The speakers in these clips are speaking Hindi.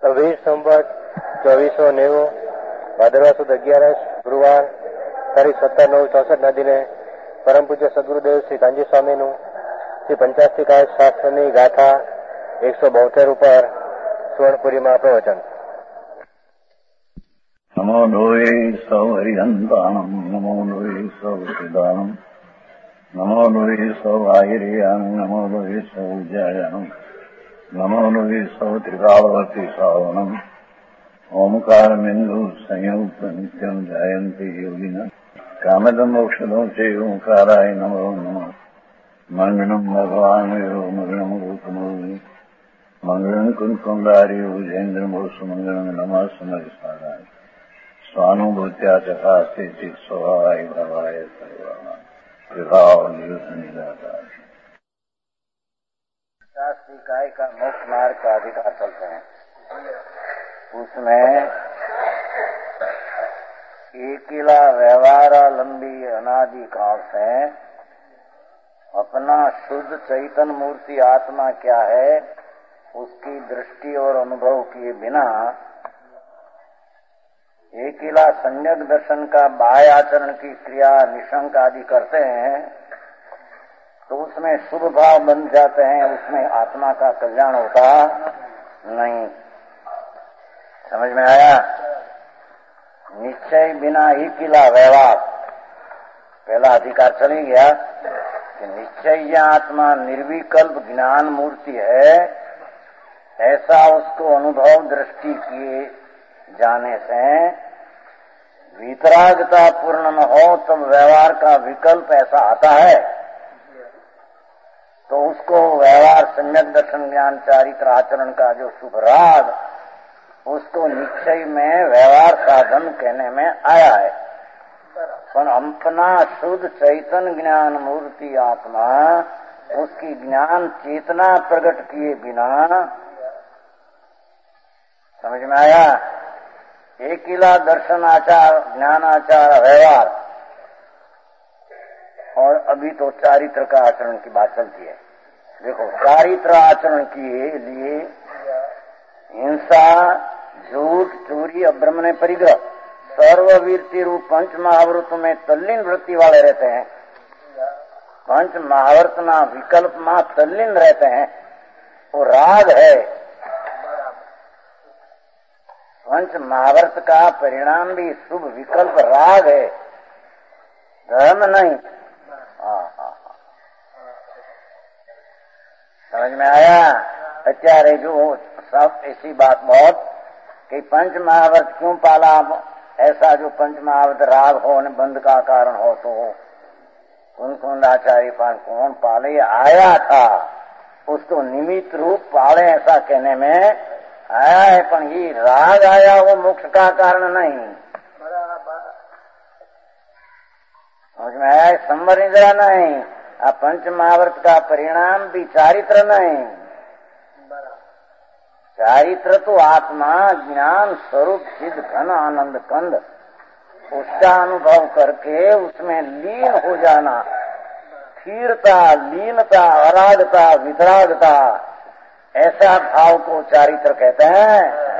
20 સંવત 2490 ભાદરવા સુદ 11 ગુરુવાર તારીખ 17/9/64 દિને પરમ પૂજ્ય સદગુરુદેવ શ્રી કાંજી સ્વામીનું શ્રી પંચાસ્તિકાય શાસ્ત્રની ગાથા 172 ઉપર સુવર્ણપુરીમાં પ્રવચન. નમો લોહે સૌ હરિહંતાણમ, નમો લોહે સૌ સિદાનમ, નમો લોહે સૌ આયર્યાનમ, નમો લોહે સૌ જયાનમ, નમો લોહે સૌ ત્રિકાવતી સાવનમ. ઓમકાર બિંદુ સંયુક્ત નિત્યમ જાયંતિ યોગિના કામદમ મોક્ષદો છે ઓંકારાય નમો નમઃ. મંગળમ ભગવાન મંગળમ ગૌતમો મંગળમ કુંકુંડાર્યો જૈન્દ્રમો સુમંગળમ નમઃ સમરિસારાય સ્વાનુભૂત્યા ચકાસ્તે ચિત સ્વભાવાય ભવાય સર્વમાં विभाव नियुक्त निराकार. शास्त्री काय का मोक्ष मार्ग का अधिकार चलते हैं, उसमें अकेला व्यवहारालंबी अनादि काल से अपना शुद्ध चैतन्य मूर्ति आत्मा क्या है उसकी दृष्टि और अनुभव किए बिना अकेला सम्यक दर्शन का बाह्य आचरण की क्रिया निशंक आदि करते हैं तो उसमें शुभ भाव बन जाते हैं, उसमें आत्मा का कल्याण होता नहीं. समझ में आया? निश्चय बिना अकेला व्यवहार, पहला अधिकार चली गया कि निश्चय आत्मा निर्विकल्प ज्ञान मूर्ति है, ऐसा उसको अनुभव दृष्टि किए जाने से वितरागता पूर्ण न हो तब व्यवहार का विकल्प ऐसा आता है तो उसको व्यवहार सम्यक दर्शन ज्ञान चारित्र आचरण का जो शुभ राग उसको निश्चय में व्यवहार साधन कहने में आया है. पर अपना शुद्ध चैतन्य ज्ञान मूर्ति आत्मा उसकी ज्ञान चेतना प्रकट किए बिना, समझ में आया? अकेला दर्शन आचार ज्ञान आचार व्यवहार और अभी तो चारित्र का आचरण की बात चलती है. देखो, चारित्र आचरण के लिए हिंसा, झूठ, चोरी, अभ्रमण, परिग्रह सर्ववीरती रूप पंच महावृत में तल्लीन वृत्ति वाले रहते हैं. पंच महावृत ना विकल्प में तल्लीन रहते हैं, वो राग है. पंच महावर्त का परिणाम भी शुभ विकल्प राग है, धर्म नहीं. समझ में आया? अत्यारे जो सब ऐसी बात बहुत कि पंच महावर्त क्यों पाला, ऐसा जो पंच महावर्त राग हो न बंद का कारण हो तो कुंकुंडाचार्य पास कौन पाले आया था, उसको निमित्त रूप पाले ऐसा कहने में आया है. पर ये राग आया वो मोक्ष का कारण नहीं. समझ में आया? संवर निद्रा नहीं, पंच महावर्त का परिणाम भी चारित्र नहीं. चारित्र तो आत्मा ज्ञान स्वरूप सिद्ध घन आनंद कंद, उसका अनुभव करके उसमें लीन हो जाना, स्थिरता, लीनता, अरागता, वितरागता, ऐसा भाव को चारित्र कहते हैं.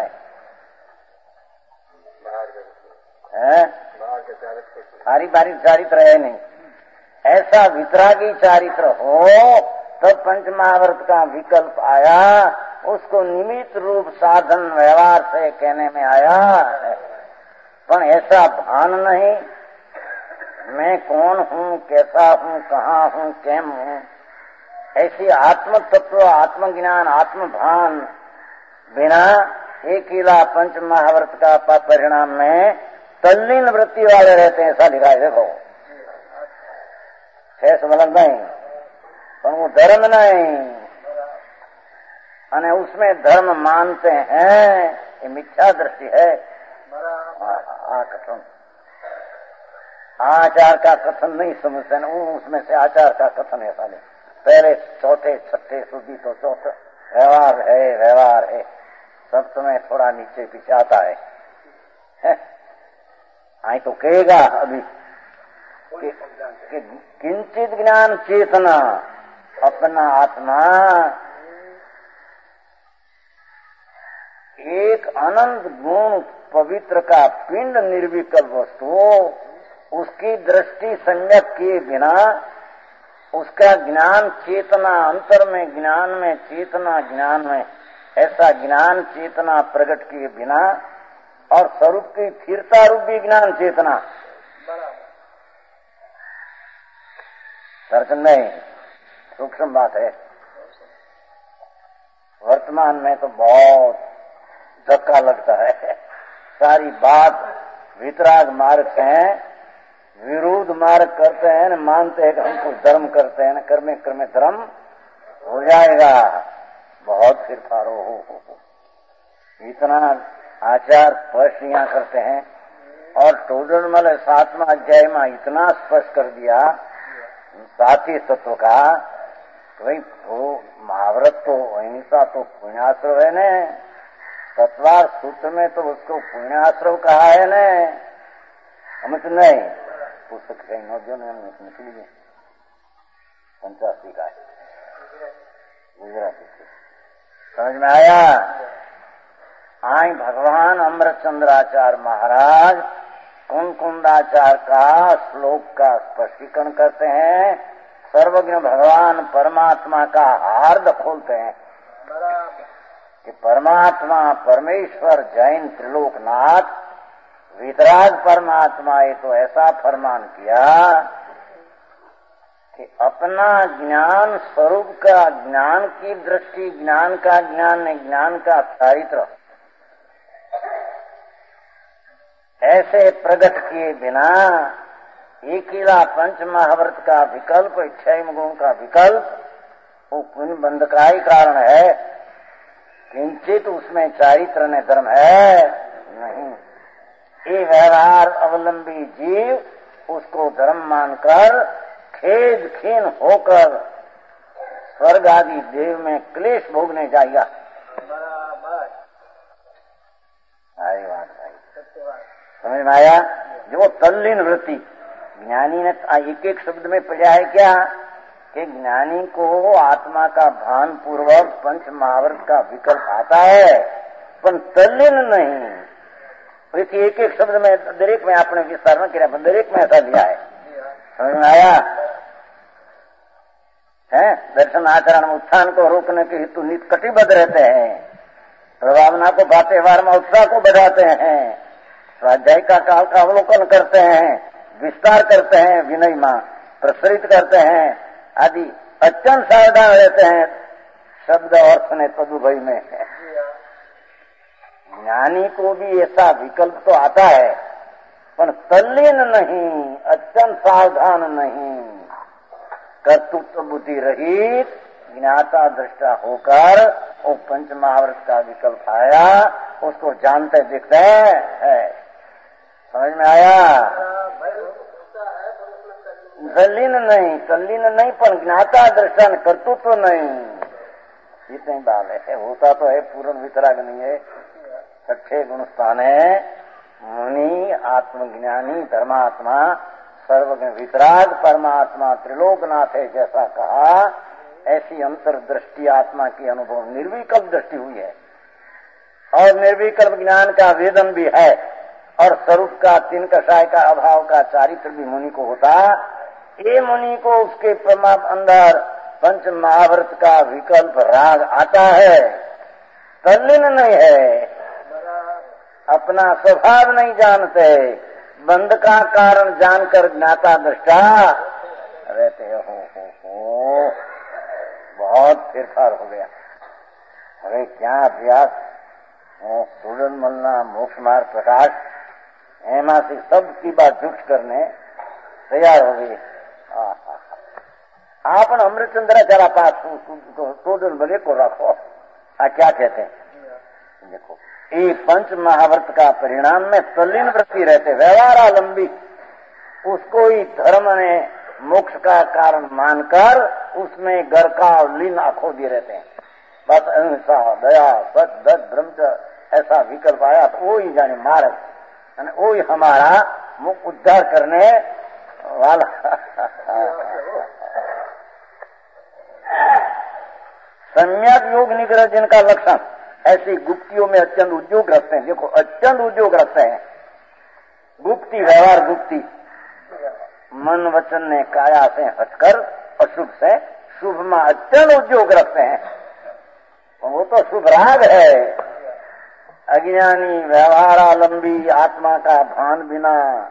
सारी बारी चारित्र है नहीं. ऐसा वितरागी चारित्र हो तब पंच महावर्त का विकल्प आया, उसको निमित्त रूप साधन व्यवहार से कहने में आया. पर ऐसा भान नहीं, मैं कौन हूँ, कैसा हूँ, कहाँ हूँ, कैम हूँ, ऐसी आत्म तत्व, आत्मज्ञान, आत्मभान बिना अकेला पंच महावर्त का परिणाम में तल्लीन वृत्ति वाले रहते हैं. ऐसा लिखा है, देखो शेष मलंग नहीं, पर वो धर्म नहीं. अने उसमें धर्म मानते हैं, ये मिथ्या दृष्टि है. कथन आचार का कथन नहीं समझते न, उसमें से आचार का कथन ऐसा नहीं. पहले चौथे छठे સુધી तो चौथा व्यवहार है, सप्त में थोड़ा नीचे पीछे आता है. आई तो कहेगा अभी कि किंचित ज्ञान चेतना अपना आत्मा एक अनंत गुण पवित्र का पिंड निर्विकल्प वस्तु, उसकी दृष्टि सम्यक किए बिना, उसका ज्ञान चेतना अंतर में ज्ञान में चेतना ज्ञान में ऐसा ज्ञान चेतना प्रकट किए बिना और स्वरूप की स्थिरता रूपी ज्ञान चेतना दर्शन नहीं, सूक्ष्म बात है। वर्तमान में तो बहुत धक्का लगता है, सारी बात वितराग मार्ग से विरोध मार्ग करते हैं न, मानते हैं कि हमको धर्म करते हैं न, कर्मे कर्मे धर्म हो जाएगा, बहुत फिर फारो हो। इतना आचार स्पष्ट यहाँ करते हैं और टोडरमल 7वां अध्याय में इतना स्पष्ट कर दिया साथी तत्व का, भाई वो महाव्रत तो अहिंसा तो पुण्याश्रव है न, तत्वार सूत्र में तो उसको पुण्याश्रव कहा है न, समझ नहीं। पुस्तक कहीं नौजों ने निकली है 85 का है, गुजराती से, समझ में आया। आई भगवान अमृतचंद्राचार्य महाराज कुंदाचार्य का श्लोक का स्पष्टीकरण करते हैं, सर्वज्ञ भगवान परमात्मा का हार्द खोलते हैं कि परमात्मा परमेश्वर जैन त्रिलोकनाथ वितराग परमात्मा ये तो ऐसा फरमान किया कि अपना ज्ञान स्वरूप का ज्ञान की दृष्टि ज्ञान का ज्ञान ज्ञान का चारित्र ऐसे प्रकट किए बिना एकीला पंच महाव्रत का विकल्प 6 गुण का विकल्प वो पुण्य बंध का ही कारण है, किंचित उसमें चारित्र ने धर्म है नहीं। ये व्यवहार अवलंबी जीव उसको धर्म मानकर खेद खीन होकर स्वर्ग आदि देव में क्लेश भोगने जाएगा। अरे बात भाई समझ में आया। जो तल्लीन वृत्ति ज्ञानी ने एक एक शब्द में पढ़ा है क्या कि ज्ञानी को आत्मा का भान पूर्वक पंच महाव्रत का विकल्प आता है पर तल्लीन नहीं। एक एक शब्द में दरेक में आपने विस्तार न किया, दरेक में ऐसा लिया है, समझ में आया है। दर्शन आचरण में उत्थान को रोकने के हेतु नित कटिबद्ध रहते हैं, प्रभावना को भात्यवार में उत्साह को बढ़ाते हैं, स्वाध्याय का काल का अवलोकन करते हैं, विस्तार करते हैं, विनय में प्रसरित करते हैं आदि अत्यंत सावधान रहते हैं शब्द अर्थ ने तदुभय में। ज्ञानी को भी ऐसा विकल्प तो आता है पर तल्लीन नहीं, अत्यंत सावधान नहीं, कर्तृत्व बुद्धि रहित ज्ञाता दृष्टा होकर वो पंच महाव्रत का विकल्प आया उसको जानते दिखते है। समझ में आया। तल्लीन नहीं पर ज्ञाता दृष्टा कर्तृत्व नहीं, इतनी बात है। होता तो है पूर्ण वितराग नहीं है, 6 गुण स्थान है, मुनि आत्मज्ञानी धर्मात्मा सर्वज्ञ वितराग परमात्मा त्रिलोकनाथ है जैसा कहा, ऐसी अंतर्दृष्टि आत्मा की अनुभव निर्विकल्प दृष्टि हुई है और निर्विकल्प ज्ञान का वेदन भी है और स्वरूप का तीन कषाय का अभाव का चारित्र भी मुनि को होता। ये मुनि को उसके परमात्मा अंदर पंच महाव्रत का विकल्प राग आता है, तल्लीन नहीं है, अपना स्वभाव नहीं जानते, बंध का कारण जानकर ज्ञाता दृष्टा रहते हो। बहुत फेरफार हो गया। अरे क्या अभ्यास सूरन मलना मोक्ष मार्ग प्रकाश एमा से सबकी बात जुट करने तैयार हो गई। आप अमृतचंद्राचार्य पास टोडल बगे को रखो। क्या कहते हैं देखो, ये पंच महाव्रत का परिणाम में तल्लीन वृत्ति रहते, व्यवहार आलंबी उसको ही धर्म ने मोक्ष का कारण मानकर उसमें घर का लीन आंखों दिए रहते हैं। बस अहिंसा दया सत्य ब्रह्मचर्य ऐसा विकल्प आया तो वो ही जाने मार्ग, वो ही हमारा मुख उद्धार करने वाला। सम्यक योग निग्रह जिनका लक्षण ऐसी गुप्तियों में अत्यंत उद्योग रखते हैं। देखो अत्यंत उद्योग रखते हैं। गुप्ती, व्यवहार गुप्ती, मन वचन ने काया से हटकर अशुभ से शुभ में अत्यंत उद्योग रखते हैं। वो तो शुभ राग है। अज्ञानी व्यवहारालंबी आत्मा का भान बिना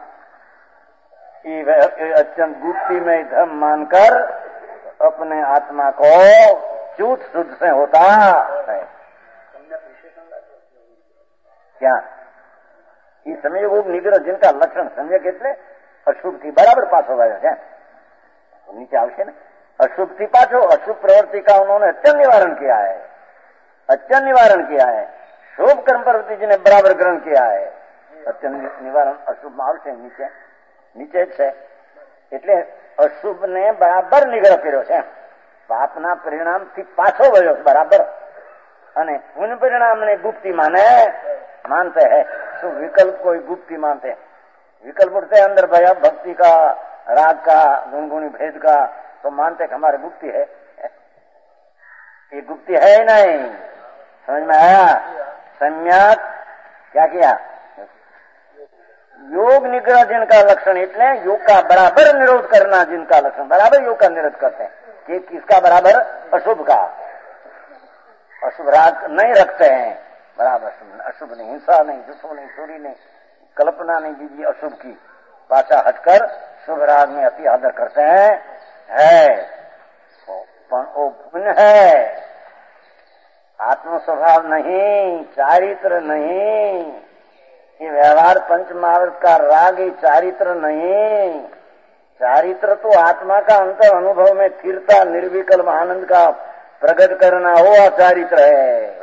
ये अत्यंत गुप्ती में धर्म मानकर अपने आत्मा को चूत शुद्ध से होता है। क्या ये संयोग निग्रह जिनका लक्षण संयोग એટલે અશુભ થી બરાબર પાછો વાળ્યો છે। नीचे આવશે ને अशुभ थी पाछो। अशुभ प्रवृत्ति का उन्होंने अत्यंत निवारण किया है, अत्यंत निवारण किया है। शुभ कर्म प्रवृत्ति जी ने बराबर ग्रहण किया है। अत्यंत निवारण अशुभ में आवશે નીચે નીચે જ છે। એટલે અશુભ ને બરાબર નિગ્રહ કર્યો છે। પાપના પરિણામથી પાછો વળ્યો બરાબર અને પુણ્ય પરિણામ ने गुप्ती मानते हैं। शुभ विकल्प को गुप्ती मानते हैं। विकल्प उठते अंदर भया भक्ति का, राग का, गुणगुणी भेद का, तो मानते कि हमारी गुप्ती है। ये गुप्ती है ही नहीं। समझ में आया? सम्यक क्या किया? योग निग्रह जिनका लक्षण એટલે योग का बराबर निरोध करना, जिनका लक्षण बराबर योग का निरोध करते हैं। कि किसका बराबर? अशुभ का। अशुभ राग नहीं रखते हैं, बराबर अशुभ नहीं, हिंसा नहीं, जुस्सो नहीं, चोरी नहीं, कल्पना नहीं दीजिए अशुभ की, पाछा हटकर शुभ राग में अति आदर करते हैं। है वो पुण्य है, आत्म स्वभाव नहीं, चारित्र नहीं। ये व्यवहार पंचमावृत का राग ही चारित्र नहीं। चारित्र तो आत्मा का अंतर अनुभव में स्थिरता, निर्विकल्प आनंद का प्रकट करना, वो चारित्र है।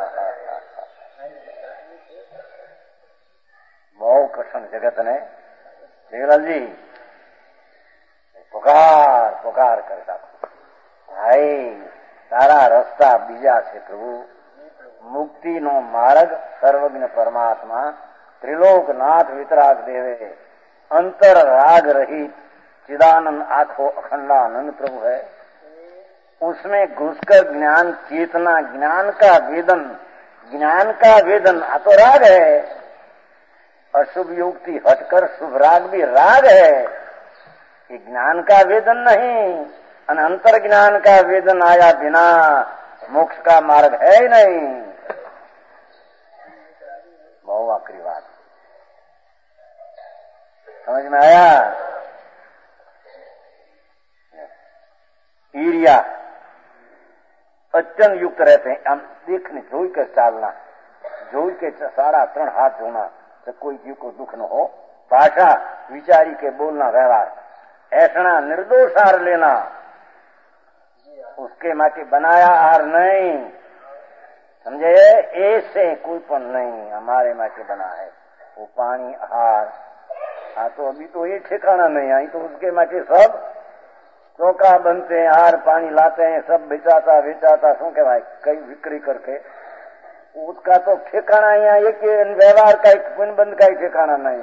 बहुत कठिन जगत ने देवलाल जी पुकार पुकार करता भाई तारा रस्ता बीजा છે પ્રભુ। મુક્તિનો માર્ગ સર્વજ્ઞ પરમાત્મા ત્રિલોકનાથ વિતરાગ દેવે अंतर राग रहित चिदानंद आंखों अखंडानंद प्रभु है। उसमें घुसकर ज्ञान चेतना, ज्ञान का वेदन आ तो राग है। अशुभ युक्ति हटकर शुभ राग भी राग है। ये ज्ञान का वेदन नहीं, अंतर ज्ञान का वेदन आया बिना मोक्ष का मार्ग है ही नहीं। बहुत आखिरी बात समझ में आया? ईर्ष्या अत्यंत युक्त रहते हैं। हम देखने जोई कर चालना, जोई के सारा 3 हाथ धोना, तो कोई जीव को दुख न हो। भाषा विचारी के बोलना, व्यवहार ऐसा निर्दोष हार लेना, उसके माटे बनाया हार नहीं। समझे? ऐसे कोई पण नहीं हमारे माटे बना है। वो पानी हार तो अभी तो ये ठिकाना नहीं आई, तो उसके माटे सब चौका बनते हैं, हार पानी लाते हैं, सब बेचाता शू के भाई कई बिक्री करके, उसका तो ठिकाना यहाँ एक व्यवहार का एक पुण्यबंध का ही ठिकाना नहीं।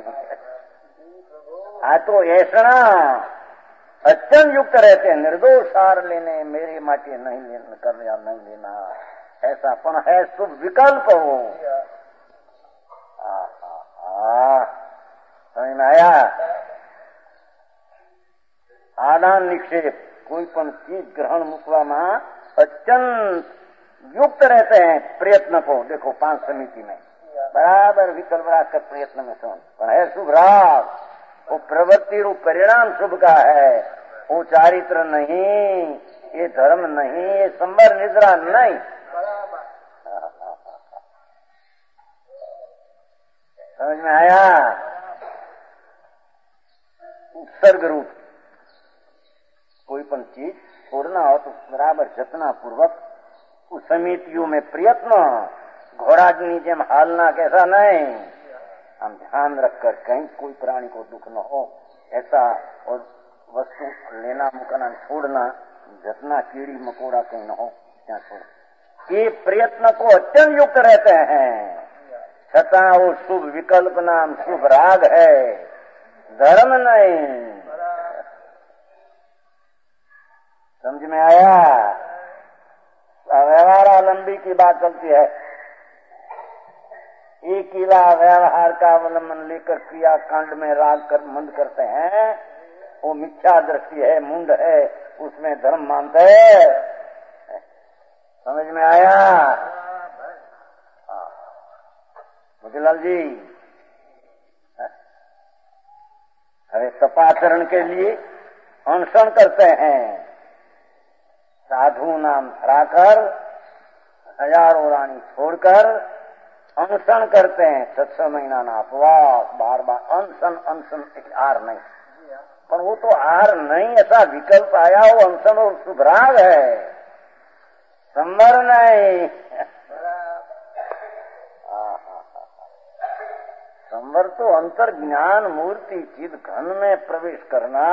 तो ऐसा अत्यंत युक्त रहते हैं, निर्दोष सार लेने, मेरे माटे नहीं लेना, ऐसा पण है शुभ विकल्प हो। समझ में आया? आदान निक्षेप कोई पण चीज ग्रहण मूकवा में अत्यंत युक्त रहते हैं। प्रयत्न को देखो 5 समिति में बराबर विकल्प रखकर प्रयत्न में समझ है शुभ राग। वो प्रवृत्ति रूप परिणाम शुभ का है। वो चारित्र नहीं, ये धर्म नहीं, ये संबर निद्रा नहीं। समझ में आया? उत्सर्ग रूप कोई पण चीज छोड़ना हो तो बराबर जतना पूर्वक उस समितियों में प्रयत्न, घोड़ा की जेम हालना कैसा नहीं। हम ध्यान रखकर कहीं कोई प्राणी को दुख न हो ऐसा, और वस्तु लेना मुकना छोड़ना, जतना कीड़ी मकोड़ा कहीं न हो क्या छोड़। ये प्रयत्न को अत्यंत युक्त रहते हैं। छता वो शुभ विकल्प नाम शुभ राग है, धर्म नहीं। समझ में आया? व्यवहारालंबी की बात चलती है। एकीला व्यवहार का अवलंबन लेकर क्रिया कांड में राग कर मंद करते हैं, वो मिथ्या दृष्टि है, मुंड है, उसमें धर्म मानते हैं। समझ में आया? मोतीलाल जी, अरे तपाचरण के लिए अनशन करते हैं, साधु नाम धराकर हजारों रानी छोड़कर अनशन करते हैं, 6 महीना ना उपवास, बार बार अनशन अनशन, हार नहीं। पर वो तो हार नहीं, ऐसा विकल्प आया, वो अनशन और सुभराग है, संवर नहीं। संवर तो अंतर ज्ञान मूर्ति चिद घन में प्रवेश करना,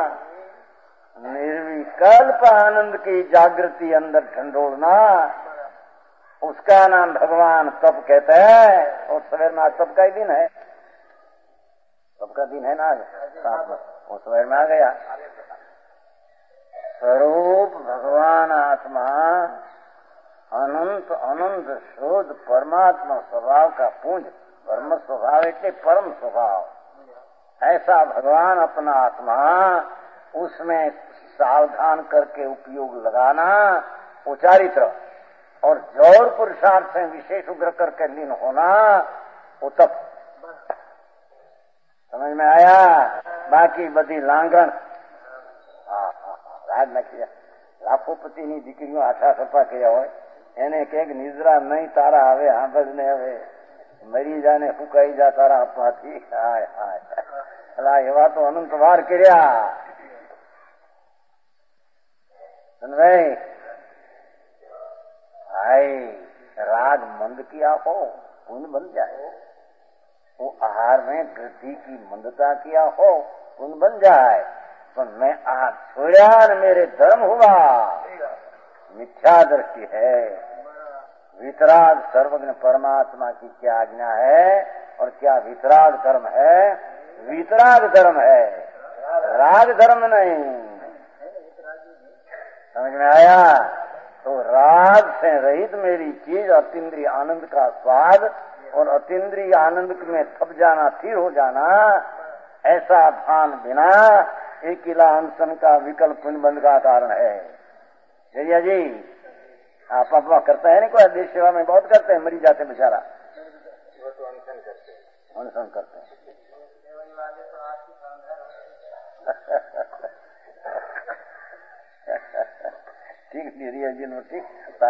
निर्विकल्प आनंद की जागृति अंदर ढंढोड़ना, उसका नाम भगवान तप कहते हैं। और सवेर में आज तप का ही दिन है, तप का दिन है ना आज, वो सवेर में आ गया। स्वरूप भगवान आत्मा अनंत अनंत शुद्ध परमात्मा स्वभाव का पुंज, परम स्वभाव એટલે परम स्वभाव, ऐसा भगवान अपना आत्मा, उसमें सावधान करके उपयोग लगाना, वो चारित्र और जौर पुरुषार्थ से विशेष उग्र करके लीन होना, वो तप। समझ में आया? बाकी बधी लांगण રાજ નાખી લાખોપતિની દીકરીઓ આછા સફા કર્યા હોય, એને કઈક નિદ્રા નહીં તારા હવે સાંભળ ને હવે મરી જાને ફૂંકાઈ જા તારા હાથમાંથી, હાય હાય અલા એવા તો અનંત વાર કર્યા। ભાઈ भाई राग मंद किया हो पुण्य बन जाए, वो आहार में वृद्धि की मंदता किया हो पुण्य बन जाए। तो मैं आज छोड़ा न मेरे धर्म हुआ, मिथ्या दृष्टि है। वितराग सर्वज्ञ परमात्मा की क्या आज्ञा है और क्या वितराग धर्म है? वितराग धर्म है, राग धर्म नहीं। समझ में आया? तो राग से रहित मेरी चीज अतीन्द्रिय आनंद का स्वाद और अतीन्द्रिय आनंद में थप जाना, स्थिर हो जाना, ऐसा भान बिना एकिला अनशन का विकल्प पुण्यबंध का कारण है। जया जी आप अफवाह करते हैं नहीं, कोई देश सेवा में बहुत करते हैं, मरी जाते बेचारा, अनशन करते हैं। ठीक जी ठीक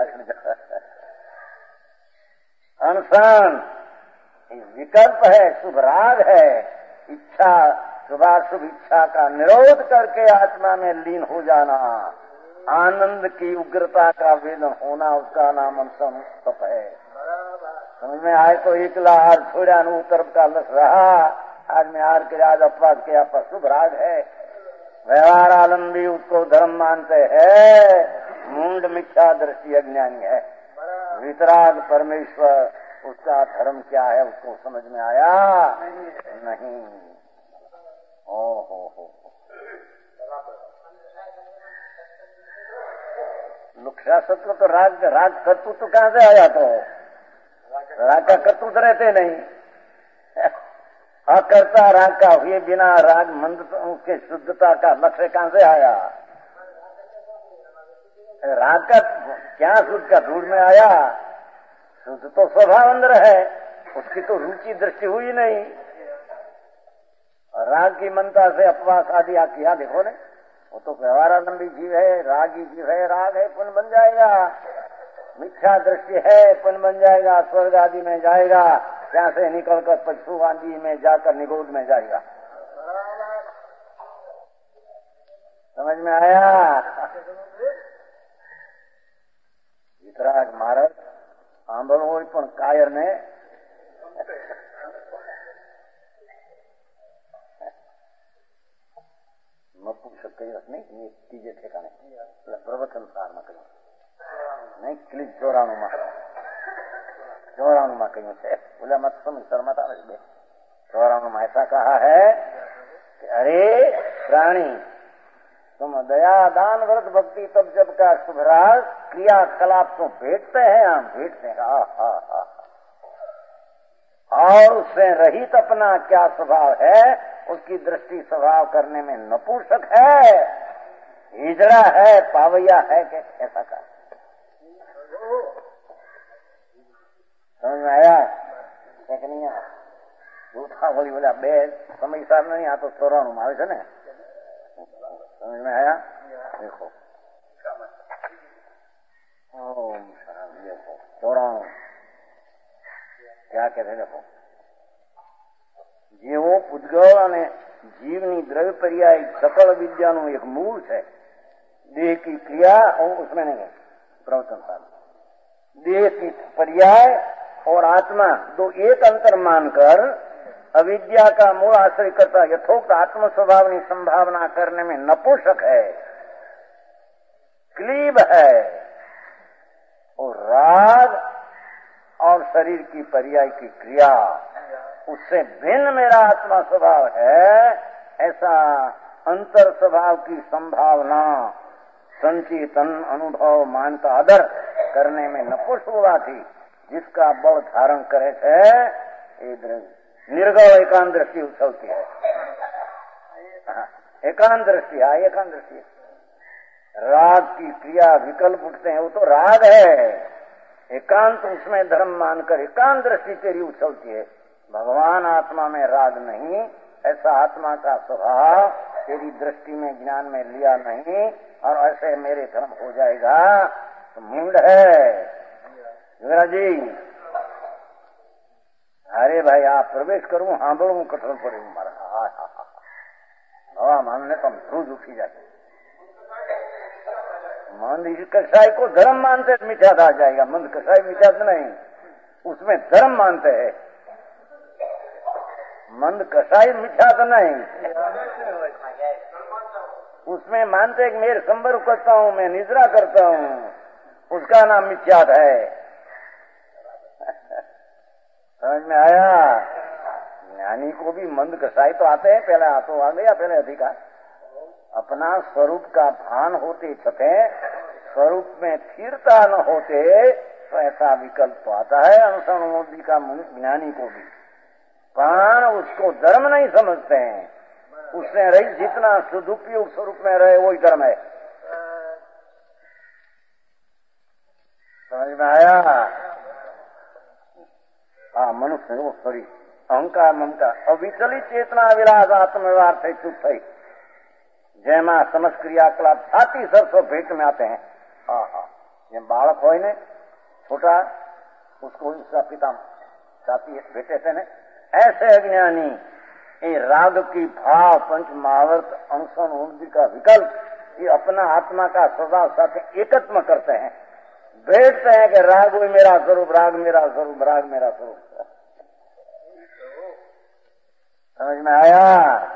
अनशन विकल्प है, शुभ राग है, इच्छा शुभाशुभ इच्छा का निरोध करके आत्मा में लीन हो जाना, आनंद की उग्रता का वेदन होना, उसका नाम अनशन तप है। समझ में आए? तो एकला हार छोड़ा न तरफ का लस रहा, आज में हार के आज अपवाद के पर शुभ राग है। व्यवहार आलम्बी उसको धर्म मानते हैं, मूंड मिथ्या दृष्टि अज्ञानी है। वितराग परमेश्वर उसका धर्म क्या है उसको समझ में आया नहीं। हो लुक्षा सत्व तो राग, राग कर्तृत्व तो कहाँ से आया? तो राग का कर्तृत्व रहते नहीं, अकर्ता राग का हुए बिना राग मंद उसके शुद्धता का लक्ष्य कहाँ से आया? राग का क्या शुद्ध का दूर में आया? शुद्ध तो स्वभाव अंदर है, उसकी तो रुचि दृष्टि हुई नहीं। राग की मनता से अपवास आदि आप किया देखो ने, वो तो व्यवहारालंबी जीव है, रागी जीव है, राग है, पुण्य बन जाएगा। मिथ्या दृष्टि है, पुण्य बन जाएगा, स्वर्ग आदि में जाएगा, यहाँ से निकलकर पशु आदि में जाकर निगोद में जाएगा। समझ में आया? वितराग महाराज સાંભળવું હોય પણ કાયર ને નપુંસક કહ્યું નહીં, એ ત્રીજે ઠેકાણે એટલે પ્રવચન સારમાં કહ્યું નહીં, ક્લિપ 94 માં કહ્યું છે। બોલ્યા મત સમજ શર્મત આવે છે। 94 में ऐसा कहा है कि अरे प्राणी तुम दया दान व्रत भक्ति तब जब का शुभराग क्रियाकलाप तो भेटते हैं, हम भेटते हैं। और उससे रहित अपना क्या स्वभाव है, उसकी दृष्टि स्वभाव करने में नपुंसक है, हिजड़ा है, पावैया है कि ऐसा कर। समझ में आया कि नहीं आया? झूठा बोली बोला बे समय हिसाब नहीं आ तो 94 में आवे ने। समझ में आया? देखो देखो 94 क्या कहते देखो, જેવો પૂતગળ અને જીવની દ્રવ્ય પર્યાય सकल વિદ્યાનું એક મૂળ છે। देह की क्रिया और उसमें नहीं है प्रवचन साहब, देह की पर्याय और आत्मा दो एक अंतर मानकर अविद्या का मूल आश्रय करता यथोक्त आत्म स्वभावनी संभावना करने में नपुंसक है, क्लीब है। और राग और शरीर की पर्याय की क्रिया उससे भिन्न मेरा आत्मा स्वभाव है, ऐसा अंतर स्वभाव की संभावना संचेतन अनुभव मानता आदर करने में नपुंसक होवाથી जिसका बल धारण करे છે એ निर्गव एकांत दृष्टि उछलती है। एकांत दृष्टि, एकांत दृष्टि। राग की क्रिया विकल्प उठते हैं, वो तो राग है, एकांत उसमें धर्म मानकर एकांत दृष्टि तेरी उछलती है। भगवान आत्मा में राग नहीं, ऐसा आत्मा का स्वभाव तेरी दृष्टि में ज्ञान में लिया नहीं, और ऐसे मेरे धर्म हो जाएगा तो मूड है। युवराज जी, अरे भाई आप प्रवेश करूं સાંભળવું કઠણ પડે મારા। હવા માનને તો ધ્રુજ ઉઠી જાય। मंद कसाई को धर्म मानते मिथ्या आ जाएगा। मंद कसाई मिथ्या नहीं, उसमें धर्म मानते हैं। मंद कसाई मिथ्या नहीं, उसमें मानते कि मेरे संबर करता हूं, मैं निद्रा करता हूं, उसका नाम मिथ्यात है। समझ में आया? ज्ञानी को भी मंद कसाई तो आते हैं, पहले तो आ गया पहले अधिकार। अपना स्वरूप का भान होते छते स्वरूप में स्थिरता न होते तो ऐसा विकल्प तो आता है अनुसरण मोदी का ज्ञानी को भी, पर उसको धर्म नहीं समझते हैं। उसने रही जितना सदुपयोग स्वरूप में रहे वही धर्म है। समझ में आया? हाँ, मनुष्य वो सॉरी अहंकार ममकार अविचलित चेतना विलास आत्मव्यवहार थे चुप थी, જેમાં સમસ્ત ક્રિયાકલાપ છાતી સરસો भेंट में आते हैं। ये बालक हो ने छोटा, उसको उसका पिता छाती भेटे थे ने, ऐसे अज्ञानी ये राग की भाव पंच महावर्त अनुसरण उन्नति का विकल्प ये अपना आत्मा का स्वभाव साथ एकत्व करते हैं, बैठते हैं कि राग भी मेरा स्वरूप, राग मेरा स्वरूप, राग मेरा स्वरूप। समझ में आया?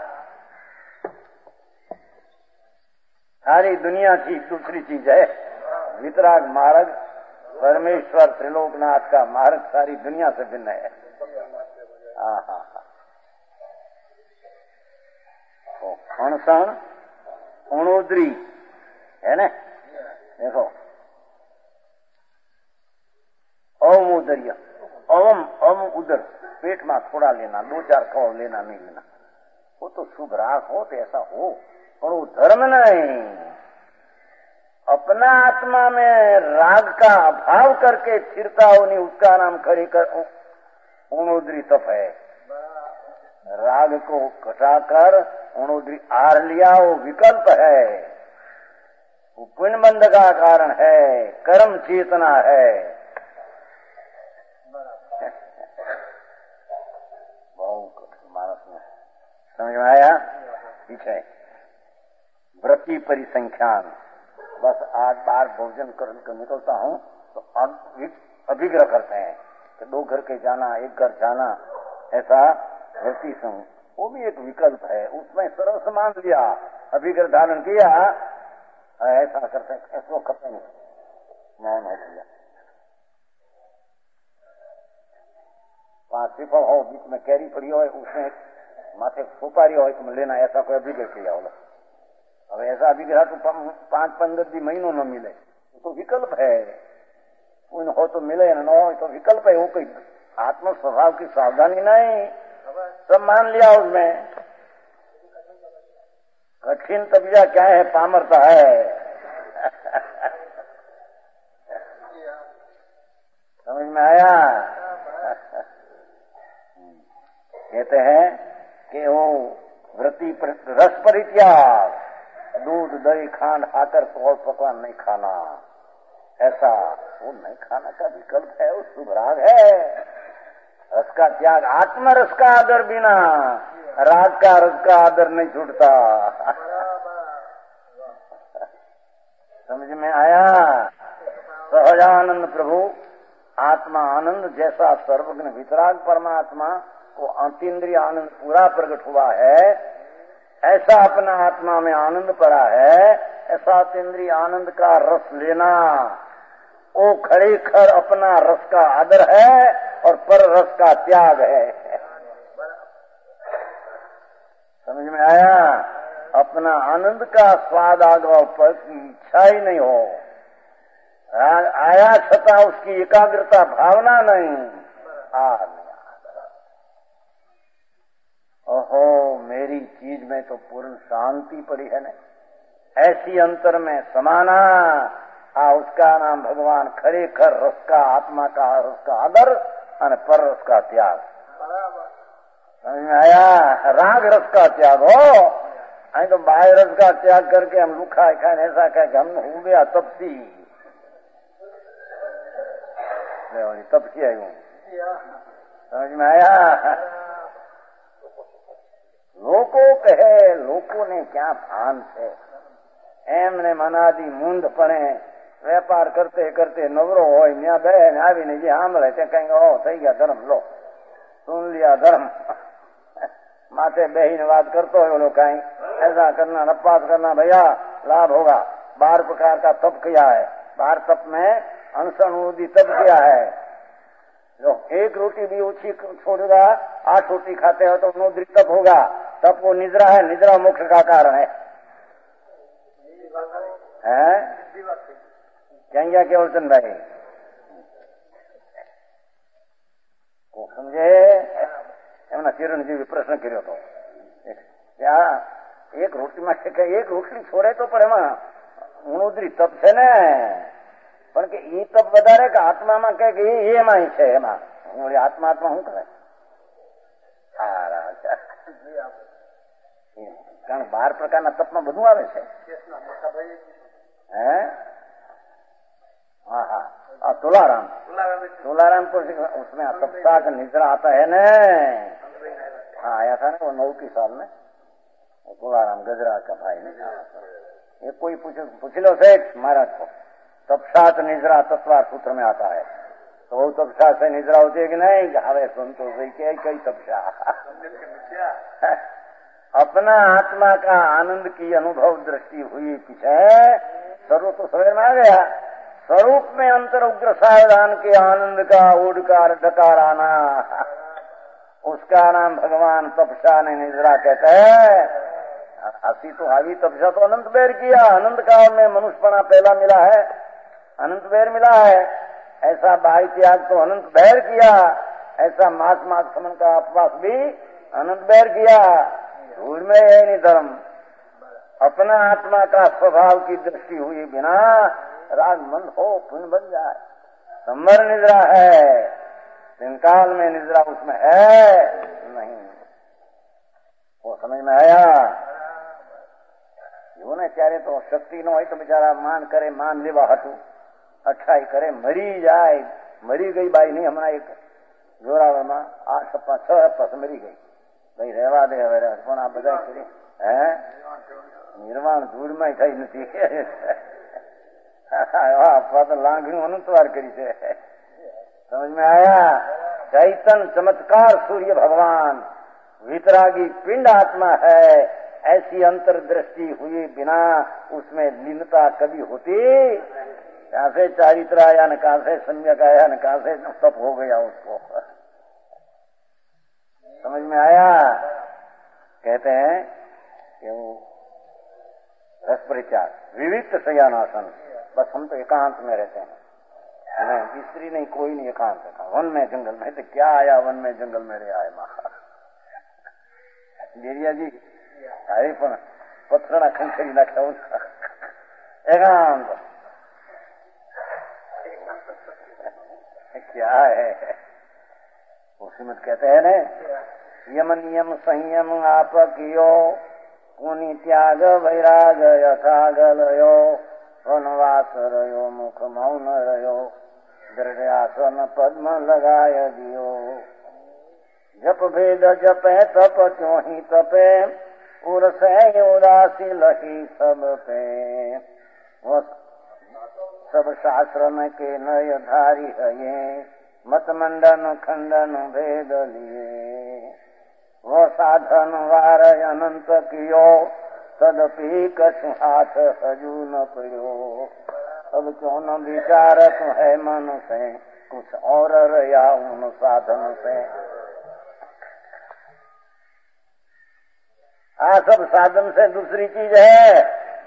सारी दुनिया की दूसरी चीज है वितराग मार्ग, परमेश्वर त्रिलोकनाथ का मार्ग सारी दुनिया से भिन्न है। अणसण अणोदरी है ना, देखो अवम उदरिया, अवम अवम उदर, पेट में थोड़ा लेना, 2-4 कौ लेना नहीं लेना, वो तो शुभ राग हो तो ऐसा हो, पर वो धर्म नहीं। अपना आत्मा में राग का अभाव करके स्थिरता होनी, उसका नाम खड़ी कर अणोदरी तप है। राग को घटाकर अणोदरी आर लिया, वो विकल्प है, वो पुण्य बंध का कारण है, कर्म चेतना है। बहुत मानस में समझ में आया? पीछे व्रती परिसंख्यान, बस आज बार भोजन कर निकलता हूँ तो अभिग्रह करते हैं कि 2 घर के जाना, 1 घर जाना, ऐसा व्रती संग, वो भी एक विकल्प है। उसमें सरल समान लिया, अभिग्रह धारण किया, ऐसा करते हैं, ऐसा करते नहीं, मौन हो गया। 5 श्रीफल हो, बीच में कैरी पड़ी हो, उसमें माथे सुपारी हो तो लेना, ऐसा कोई अभिग्रह किया होगा। अब ऐसा अभिग्रह तो 5-15 महीनों न मिले, तो विकल्प है। उन हो तो मिले न हो तो विकल्प है, वो कोई आत्म स्वभाव की सावधानी नहीं, सब मान लिया उसमें। कठिन तबिया क्या है, पामरता है। समझ में आया? कहते हैं कि वो व्रती रस परित्याग, दूध दही खांड आकर तो और पकवान नहीं खाना, ऐसा वो नहीं खाना का विकल्प है, वो शुभ राग है। रस का त्याग, आत्मरस का आदर बिना राग का रस का आदर नहीं छूटता। समझ में आया? सहजानंद प्रभु आत्मा आनंद जैसा सर्वज्ञ वितराग परमात्मा को अतीन्द्रिय आनंद पूरा प्रकट हुआ है, ऐसा अपना आत्मा में आनंद पड़ा है। ऐसा अतीन्द्रिय आनंद का रस लेना, वो खरेखर अपना रस का आदर है और पर रस का त्याग है। समझ में आया? अपना आनंद का स्वाद आगवा पर की इच्छा ही नहीं हो, आया छता उसकी एकाग्रता भावना नहीं। ओहो, मेरी चीज में तो पूर्ण शांति पड़ी है न, ऐसी अंतर में समाना, उसका नाम भगवान खरेखर रस का, आत्मा का रस का आदर और पर रस का त्याग। समझ में आया? राग रस का त्याग हो, आई तो बाह्य रस का त्याग करके हम लूखा खाए ऐसा कह के हम हो गया तपसी, तपसी आई हूँ। समझ में आया? लोगों कहे, लोगों ने क्या भान है, एमने मनादी मूंद पड़े, व्यापार करते करते नवरो हो मियाँ बहन आवी ने जी आमले ते कहेंगे ओ थई गया धर्म, लो सुन लिया धर्म। माथे बहन बात करते हो लोग कहीं ऐसा करना, नपास करना, भैया लाभ होगा। 12 प्रकार का तप किया है, 12 तप में अनशन उदी तप किया है। जो 1 रोटी भी ऊंची छोड़ेगा, 8 रोटी खाते हो तो 9 तप होगा। तप वो निद्रा है, निद्रा मोक्ष का कारण है। क्या केवल चंद भाई को समझे? એમના ચિરંજીવી પ્રશ્ન કર્યો હતો, એક રોટલીમાં છે કે એક રોટલી છોડે તો પણ એમાં ઉણુદરી તપ છે ને, પણ કે એ તપ વધારે કે આત્મામાં કે એમાં છે, એમાં આત્મા આત્મા શું કરે? કારણ 12 પ્રકારના તપમાં બધું આવે છે। हाँ हाँ, तुलाराम को उसमें तपसा का निद्रा आता है न। हाँ आया था ना वो 9 साल में, तुलाराम गजरा का भाई ने। ये कोई पूछ लो सेठ महाराज को, तपसात निद्रा तत्वार सूत्र में आता है, तो वो तपसा से निद्रा होती है कि नहीं? हवे सुन तो सही के कई तपसा। अपना आत्मा का आनंद की अनुभव दृष्टि हुई पीछे, स्वरूप तो समझ में आ गया। स्वरूप में अंतर उग्र सावधान के आनंद का उड़कार डकार आना, उसका नाम भगवान तपसा ने निद्रा कहते हैं। असी तो हावी तपसा तो अनंत बेर किया, अनंत काल में मनुष्यपना पहला मिला है, अनंत बेर मिला है। ऐसा बाह्य त्याग तो अनंत बेर किया, ऐसा मास समन का अपवास भी अनंत बेर किया। धूल में है नहीं धर्म, अपना आत्मा का स्वभाव की दृष्टि हुई बिना राग मन हो पुण्य बन जाए। संवर निद्रा है, दिन काल में निद्रा उसमें है नहीं, वो समझ में आया? यो ने त्यारे तो शक्ति न हो तो बेचारा मान करे, मान लेवा हटू अठाई करे, मरी जाए। मरी गई बाई नहीं, हमारा एक जोरावर में 8 अप्पा 6 अप्पा से मरी गई भाई, रहवा दे હવે કોણ આ બધા કરી હે નિર્વાણ ધૂળમાં થઈ નથી। અપવા તો લાંઘણી અનંતવાર કરી છે। समझ में आया? चैतन चमत्कार सूर्य भगवान वितरागी पिंड आत्मा है, ऐसी अंतर्दृष्टि हुई बिना उसमें लीनता कभी होती? कहां से चारित्र आया न कहां से सम्यक आया न कहां से तप हो गया उसको। समझ में आया? कहते हैं कि वो रस परिचार विविध शयनासन, बस हम तो एकांत में रहते हैं, स्त्री नहीं, कोई नहीं, एकांत था वन में जंगल में। तो क्या आया वन में जंगल में रे आए महा डेरिया जी अरे पण पत्थर खंखरी नाख्या एकांत क्या है उसमें कहते हैं ना यम नियम संयम आप कियो पुनि त्याग वैराग यथागलयो वनवास रयो मुख मौन रयो दृढ़ासन पद्म लगाय दियो जप भेद जपे तप क्यों ही तपे उर्स उदासी लही सब पे वो सब शास्त्र में के नय धारी है ये मत मंडन खंडन भेद लिए वो साधन वार अनंत कियो तदपि कछु हाथ हजू न पड़ो अब क्यों न विचारत है मन से कुछ और रया उन साधन से। सब साधन से दूसरी चीज है,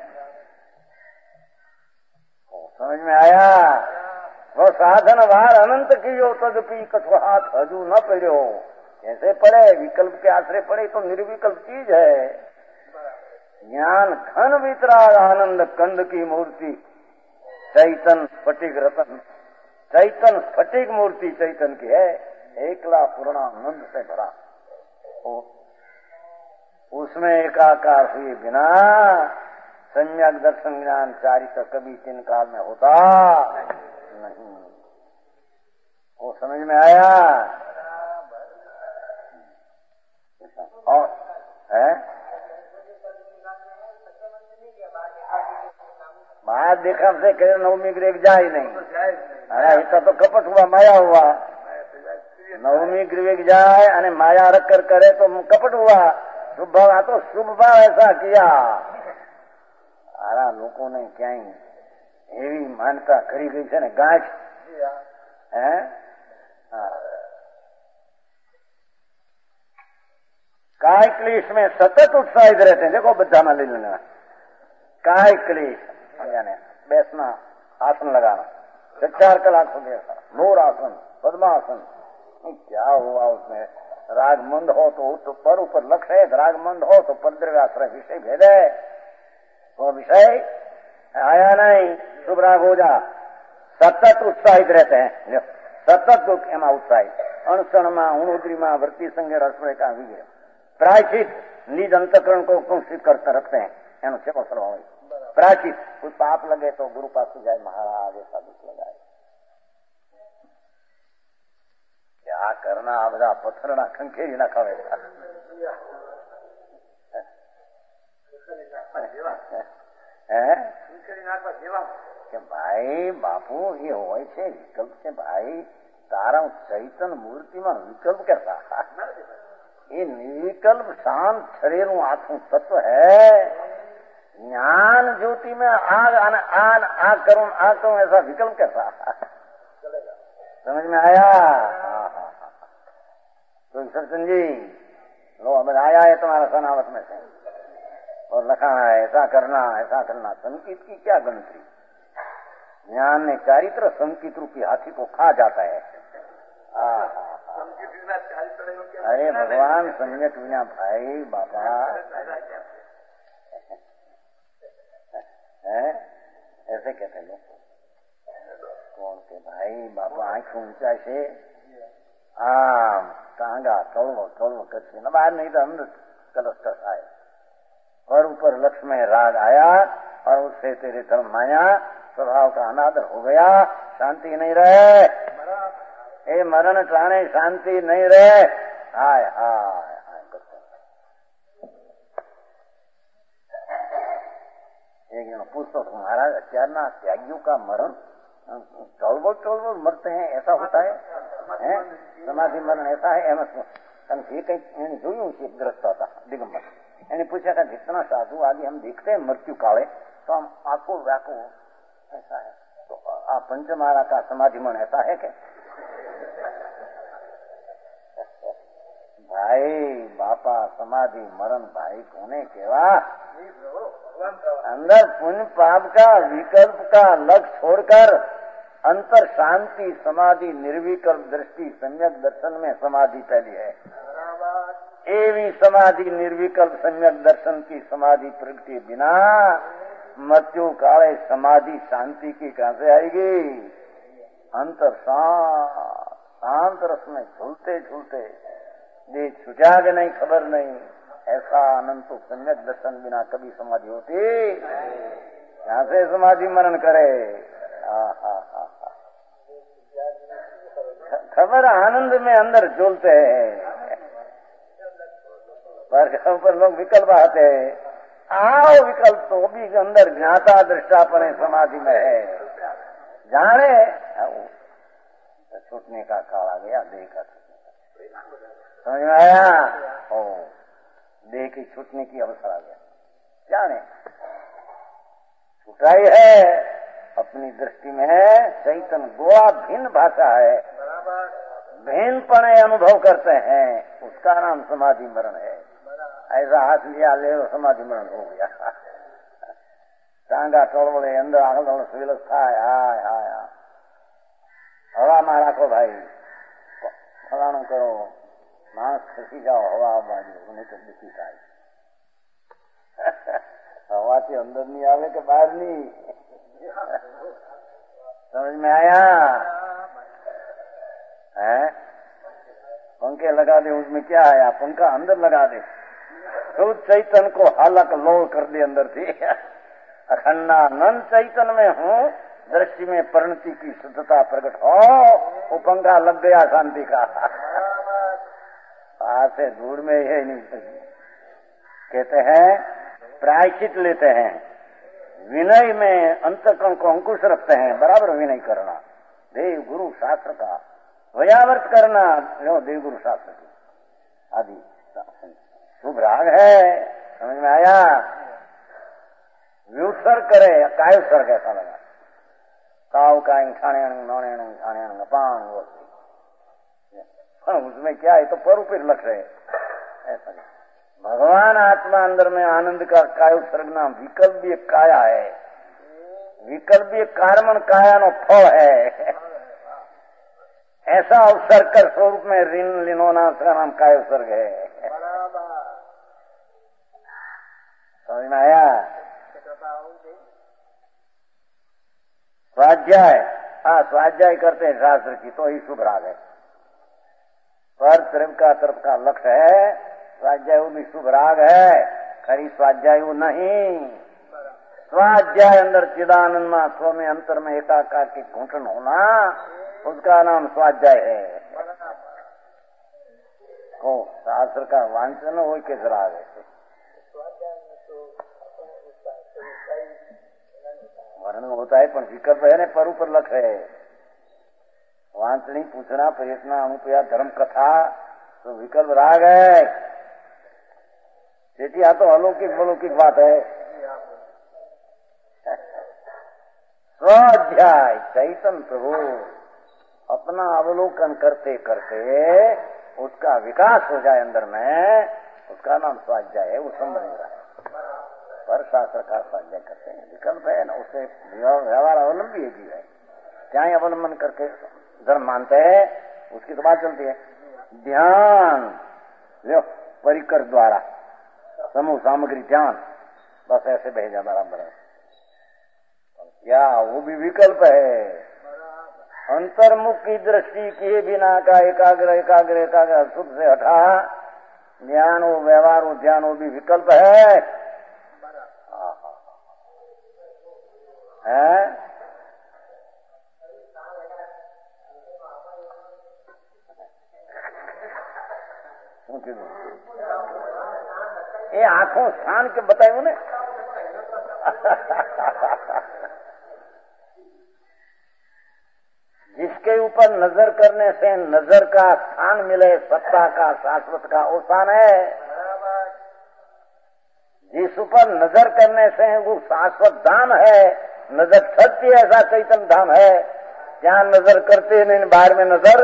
समझ में आया। वो साधन वार अनंत कियो तदपि कछु हाथ हजू न पड़ो। ऐसे पड़े विकल्प के आश्रय पड़े तो निर्विकल्प चीज है। ज्ञान घन वितराग आनंद कंद की मूर्ति चैतन स्फटिक रतन चैतन स्फटिक मूर्ति चैतन की है, एकला पूर्णानंद से भरा। उसमें एकाकार हुए बिना सम्यक दर्शन ज्ञान चारित्र कभी तीन काल में होता नहीं। वो समझ में आया। और है बाहर देखा से कहे नवमी ग्रेक जाए नहीं। अरे इसका तो कपट हुआ, माया हुआ। नवमी ग्रेक जाए अने माया रख कर करे तो कपट हुआ। शुभ भाव तो शुभ भाव ऐसा किया। आरा लोगों ने क्या एवी मान्यता करी गई है ने गांठ है। काय क्लेश में सतत उत्साहित रहते हैं। देखो बच्चा में ले लेना काय क्लेश यानी बैठना, आसन लगाना, 4 कलाक हो गया, नूर आसन, पद्मासन। क्या हुआ उसमें? राग मंद हो तो पर ऊपर लक्ष्य है, राग मंद हो तो पर द्रव्याश्रय विषय भेद है। वो विषय आया नहीं, शुभ राग हो जा। सतत उत्साहित रहते हैं, सतत दुख एमा उत्साहित। अणसण में उणोदरी में वृत्ति संगे रसोई का विजय प्रायचित निज अंतकरण को कुंसित करते रखते हैं। एनो सेवा स्वभाव प्रायचित। कोई पाप लगे तो गुरु पास जाए, महाराज ऐसा दुख लगाए। क्या करना आ बधा पत्थर खंखेरी ना खावे કે ભાઈ બાપુ એ હોય છે વિકલ્પ છે ભાઈ તારા ચૈતન મૂર્તિમાં વિકલ્પ કરતા એ નિર્વિકલ્પ શાંત શરીરનું આખું તત્વ है। ज्ञान ज्योति में आग आग करूं ऐसा विकल्प कैसा? समझ में आया? तो ईश्वर जी लो अब आया है तुम्हारा सनावत में से और लिखा है ऐसा करना। संकित की क्या गणतरी? ज्ञान ने चारित्र संकित रूपी हाथी को खा जाता है। अरे भगवान संयत बिना भाई बाबा है ऐसे कहते लोग। कौन के भाई बाबा आंख ऊंचा से आम टांगा तोड़ो कच्चे न बाहर नहीं तो अंदर कलस्टर आए और ऊपर लक्ष्य में राग आया और उससे तेरे धर्म माया स्वभाव का अनादर हो गया। शांति नहीं रहे, ए मरण टाणे शांति नहीं रहे। हाय हाय एक पूछतो महाराज अत्यारना त्यागियों का मरण टोलबोल मरते हैं, ऐसा होता है? समाधि मरण ऐसा है? ये कहीं जोयू एक ग्रस्त था दिगंबर, यानी पूछा था जितना साधु आदि हम देखते हैं मृत्यु काले तो हम आंखों व्याको ऐसा है, तो आप पंचमारा का समाधि मरण ऐसा है क्या? भाई बापा समाधि मरण भाई कोने केवा अंदर पुण्य पाप का विकल्प का लक्ष्य छोड़कर अंतर शांति समाधि निर्विकल्प दृष्टि सम्यक दर्शन में समाधि पहली है। एवी समाधि निर्विकल्प सम्यक दर्शन की समाधि प्रगति बिना मृत्यु काले समाधि शांति की कहां से आएगी? अंतर शांत रस में झूलते झूलते देह छुटा के नहीं, खबर नहीं, ऐसा आनंद तो सम्यक दर्शन बिना कभी समाधि होती? यहाँ से समाधि मरण करे। खबर आनंद में अंदर झूलते हैं, पर लोग विकल्प आते हैं। आओ विकल्प तो भी अंदर ज्ञाता दृष्टापन समाधि में है, जाने छूटने का काल आ गया, देह का समझ में आया? ओ देह की छूटने की अवसर आ गया, जाने छुटाई है अपनी दृष्टि में है। चैतन्य गोवा भिन्न भाषा है, भिन्नपणे अनुभव करते हैं, उसका नाम समाधि मरण है। ऐसा हाथ लिया ले समाधि मरण हो गया। टांगा टोड़वड़े अंदर आगल व्यवस्था हाय हाय हवा में राखो भाई, फलाणું करो, मांस खसी जाओ, हवा बाजू नहीं तो दुखी થાય। हवाથી अंदर नहीं आवे के बाहर नहीं, समझ में आया? है पंखे लगा दे, उसमें क्या आया? पंखा अंदर लगा दे तो चैतन्य को हालक लोल कर दे अंदर से। अखंडानंद चैतन्य में हूँ, दृष्टि में परिणति की शुद्धता प्रकट हो, वो पंखा लग गया शांति का। आज से दूर में है नहीं। कहते हैं प्रायश्चित लेते हैं, विनय में अंतःकरण को अंकुश रखते हैं, बराबर विनय करना, देव गुरु शास्त्र का वयावर्त करना, जो देव गुरु शास्त्र की आदि शुभ राग है। समझ में आया? व्युत्सर्ग करे, काय उत्सर्ग ऐसा लगा, काव का खाने नौने खाने पान, उसमें क्या है? तो परूपित लक्ष्य है, ऐसा नहीं। भगवान आत्मा अंदर में आनंद का काय उत्सर्ग नाम विकल्प भी एक काया है, विकल्प भी एक कार्मन काया नो फल है। ऐसा अवसर कर स्वरूप में ऋण लिनोना उसका नाम काय उत्सर्ग है। समझ में आया? स्वाध्याय, स्वाध्याय करते हैं शास्त्र की तो ही शुभ राग है, पर तरफ का लक्ष्य है। स्वाध्याय भी शुभ राग है, खरी स्वाध्याय नहीं। स्वाध्याय अंदर चिदानंद में स्व में अंतर में एकाकार की घुटन होना, उसका नाम स्वाध्याय है। ओ शास्त्र का वांचन हो किस राग है? वर्णन होता है पर विकल्प है न, पर ऊपर लक्ष्य है। वांचनी पूछना प्रयत्न अनुपया धर्म कथा तो विकल्प राग है। તેથી આ તો अलौकिक अलौकिक बात है। स्वाध्याय चैतन्य प्रभु अपना अवलोकन करते करते उसका विकास हो जाए अंदर में, उसका नाम स्वाध्याय है। वो संबंध रहा है, पर शास्त्र का स्वाध्याय करते हैं, विकल्प है ना, उससे व्यवहार अवलंबी है जीव है। क्या ही अवलंबन करके धर्म मानते हैं, उसकी तो बात चलती है। ध्यान लो परिकर द्वारा समूह सामग्री ध्यान, बस ऐसे भेजा बराबर है। क्या वो भी विकल्प है? अंतर्मुख की दृष्टि किए बिना का एकाग्र एकाग्र एकाग्र शुद्ध से हटा ज्ञान हो, व्यवहार हो, ध्यान हो भी विकल्प है। ये आंखों स्थान के बताए ने जिसके ऊपर नजर करने से नजर का स्थान मिले, सत्ता का शाश्वत का वो स्थान है। जिस ऊपर नजर करने से वो शाश्वत धाम है, नजर सत्य ऐसा चैतन्य धाम है। जहाँ नजर करते नहीं, बाहर में नजर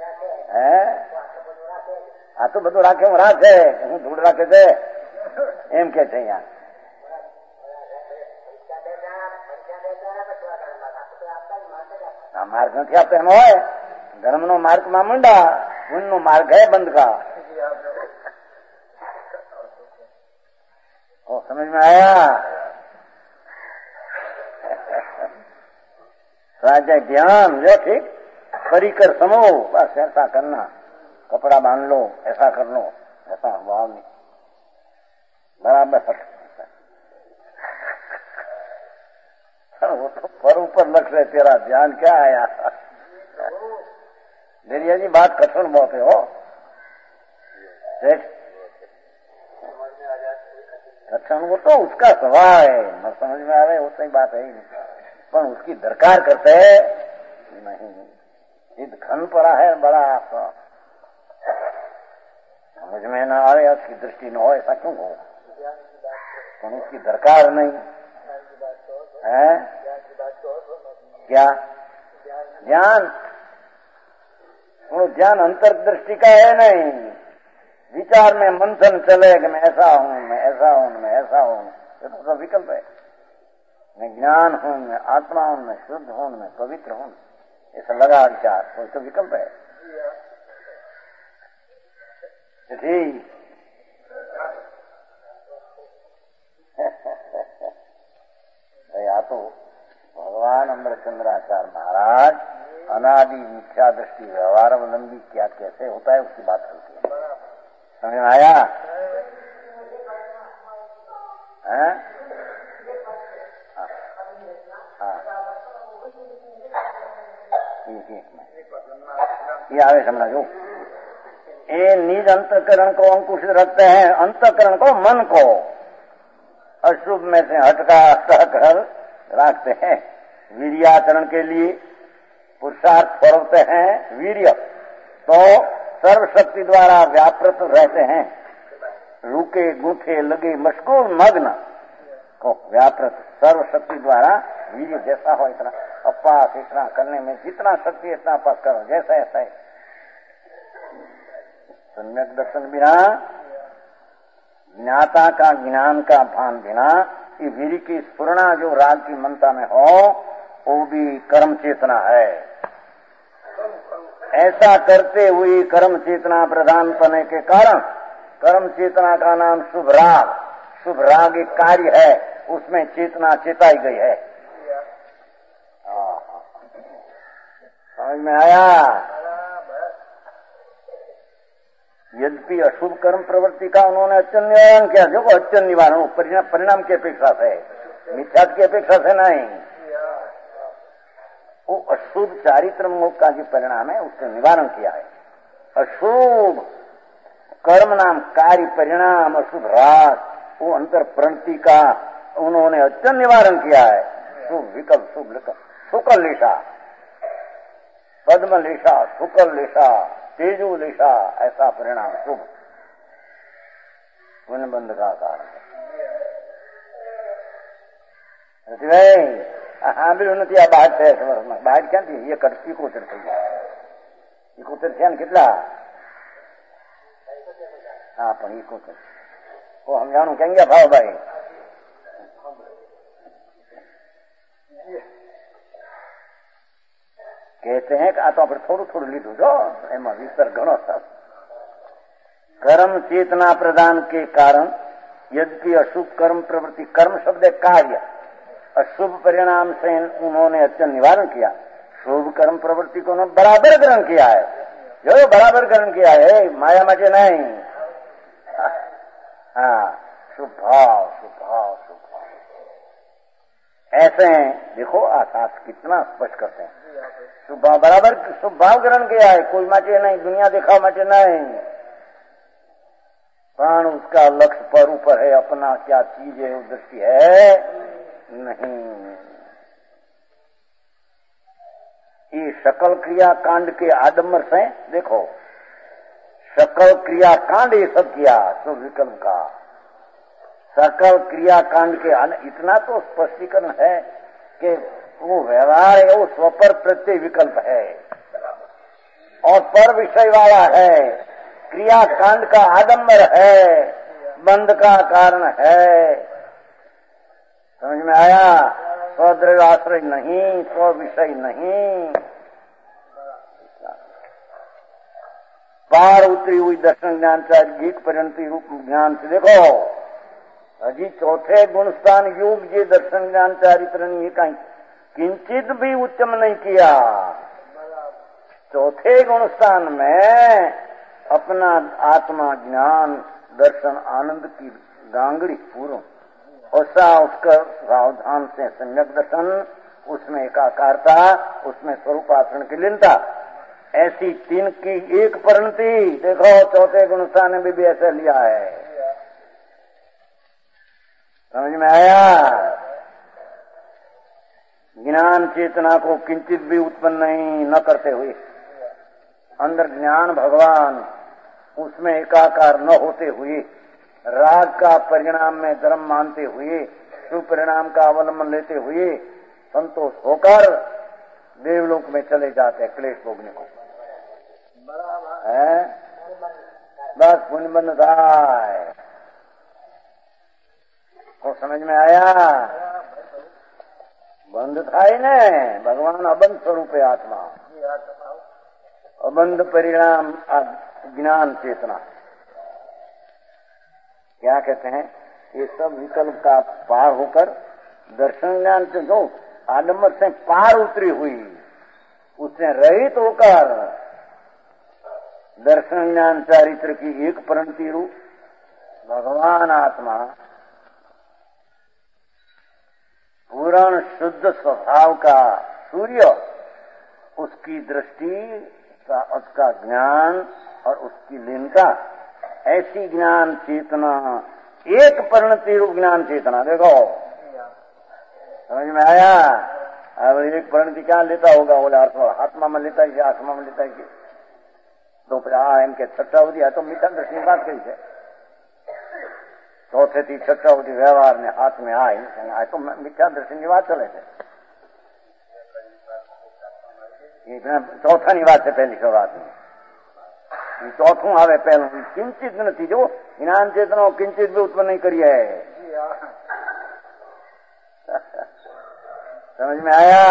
આ તો બધું રાખે હું રાખે, હું ધૂળ રાખે છે એમ કે છે અહીંયા. માર્ગ નથી આપતો એમ હોય. ધર્મનો માર્ગમાં મંડા, પુણ્યનો માર્ગ હે બંધ કા. समझ में आया? राजा ध्यान जो ठीक परिकर समो, बस ऐसा करना, कपड़ा बांध लो, ऐसा कर लो, ऐसा भाव नहीं बराबर. वो तो पर ऊपर लग रहे, तेरा ध्यान क्या आया? डेरिया जी बात कठिन बहुत है हो. देख कठिन वो तो उसका स्वभाव है, न समझ में आ रहे वो सही बात है ही नहीं, पर उसकी दरकार करते है नहीं. घन पड़ा है बड़ा, समझ में न आ रहे, उसकी दृष्टि न हो, ऐसा क्यों हो? पर उसकी दरकार नहीं है. क्या ज्ञान? वो ज्ञान अंतर्दृष्टि का है नहीं. विचार में मंथन चले कि मैं ऐसा हूं, मैं ऐसा हूं, मैं ऐसा हूं, ये तो सब विकल्प है. मैं ज्ञान हूं, मैं आत्मा हूं, मैं शुद्ध हूं, मैं पवित्र हूं, ऐसा लगा विचार, कोई तो विकल्प है. ठीक या तो भगवान अमृतचंद्राचार्य महाराज अनादि मिथ्या दृष्टि व्यवहार अवलंबी क्या कैसे होता है उसकी बात करती है. समझ में आया? ये आवे समझा जो ये निज अंतकरण को अंकुश रखते हैं, अंतकरण को, मन को अशुभ में से हटकर रखते हैं. वीर्याचरण के लिए पुरुषार्थ फरोते हैं. वीर्य तो सर्वशक्ति द्वारा व्यापृत रहते हैं. रुके गूंथे लगे मशगूल मग्न को व्यापृत सर्वशक्ति द्वारा वीर्य जैसा हो इतना अपास, इतना करने में जितना शक्ति इतना अपास करो, जैसा ऐसा है. सम्यक दर्शन बिना, ज्ञाता का ज्ञान का भान बिना, ये वीर्य की स्फुरणा जो राग की मनता में हो वो भी कर्म चेतना है. ऐसा करते हुए कर्म चेतना प्रधान पने के कारण कर्म चेतना का नाम शुभ राग. शुभ राग एक कार्य है, उसमें चेतना चेताई गई है. समझ में आया? यद्यपि अशुभ कर्म प्रवृत्ति का उन्होंने अच्युत निवारण किया. जो अच्युत निवारण परिणाम की अपेक्षा से, मिथ्या की अपेक्षा से नहीं. वो अशुभ चारित्र मोह का जो परिणाम है उसका निवारण किया है. अशुभ कर्म नाम कार्य परिणाम अशुभ राग, वो अंतर प्रणति का उन्होंने अच्युत निवारण किया है. शुभ विकल्प, शुभ विकल्प, शुक्ल लिशा, पद्म लिशा, शुक्ल लिशा, तेजु लिशा, ऐसा परिणाम शुभ पुण्य बंध का कारण है. સાંભળ્યું નથી આ બહાર થયા છે વર્ષમાં. બહાર ક્યાંથી? એ ઇકોતેર થઈ ગયા. 71 થયા ને કેટલા? હા પણ 71 સમજાણું ક્યાં ગયા ભાવ ભાઈ? कहते हैं कि आ तो આપણે થોડું થોડું લીધું છો, એમાં વિસ્તર ઘણો છે. कर्म चेतना प्रदान के कारण यद्यपि अशुभ कर्म प्रवृत्ति, कर्म शब्द कार्य, अशुभ परिणाम से उन्होंने अत्यंत निवारण किया. शुभ कर्म प्रवृत्ति को उन्होंने बराबर ग्रहण किया है. जो बराबर ग्रहण किया है, माया मचे नहीं. हाँ, शुभ भाव, शुभ भाव, शुभ भाव. ऐसे देखो आकाश कितना स्पष्ट करते हैं. शुभ भाव बराबर शुभ भाव ग्रहण किया है, कोई माचे नहीं, दुनिया देखा माचे नहीं. प्राण उसका लक्ष्य पर ऊपर है, अपना क्या चीज है वो दृष्टि है नहीं. ये सकल क्रिया कांड के आडम्बर से देखो, सकल क्रिया कांड ये सब किया तो विकल्प का सकल क्रिया कांड के इतना तो स्पष्टीकरण है कि वो व्यवहार है, वो स्वपर प्रत्यय विकल्प है और पर विषय वाला है. क्रिया कांड का आडम्बर है, बंध का कारण है। समझ में आया? स्वद्रव्य आश्रय नहीं, स्व विषय नहीं, पार उतरी हुई दर्शन ज्ञान चाहे एक परिणति रूप ज्ञान से देखो। अजी चौथे गुणस्थान योग ये दर्शन ज्ञान चारित्र नहीं कहीं किंचित भी उच्चम नहीं किया। चौथे गुणस्थान में अपना आत्मा ज्ञान दर्शन आनंद की गांगड़ी पूर्ण ऐसा उसका सावधान से सम्यक दर्शन, उसमें एकाकारता, उसमें स्वरूप आचरण की लीनता, ऐसी तीन की एक परिणति देखो चौथे गुणस्थान में भी ऐसा लिया है। समझ में आया? ज्ञान चेतना को किंचित भी उत्पन्न नहीं न करते हुए, अंदर ज्ञान भगवान उसमें एकाकार न होते हुए, राग का परिणाम में धर्म मानते हुए, शुभ परिणाम का अवलंबन लेते हुए संतोष होकर देवलोक में चले जाते हैं क्लेश भोगने को। है बस पुण्य बंधता है। तो समझ में आया? बंध था ही न, भगवान अबंध स्वरूप है आत्मा, अबंध परिणाम ज्ञान चेतना। क्या कहते हैं? ये सब विकल्प का पार होकर दर्शन ज्ञान से जो आडम्बर से पार उतरी हुई, उससे रहित होकर दर्शन ज्ञान चारित्र की एक परिणति रूप भगवान आत्मा पूर्ण शुद्ध स्वभाव का सूर्य, उसकी दृष्टि, उसका ज्ञान और उसकी लीनता, ऐसी ज्ञान चेतना, एक परिणति रूप ज्ञान चेतना। देखो समझ में आया? अब एक परिणति क्या लेता होगा? बोले आत्मा में लेता है, आत्मा में लेता है तो इनके छठा अवधि है तो मीठा दृष्टि बात कही है। चौथे थी छठा अवधि व्यवहार ने हाथ में आए तो मिथ्या दर्शन की बात चले थे। चौथा निवास है पहली शुरुआत में, चौथों आवे पहलू किंचित नहीं जो ज्ञान चेतना किंचित भी उत्पन्न नहीं करी है। समझ में आया?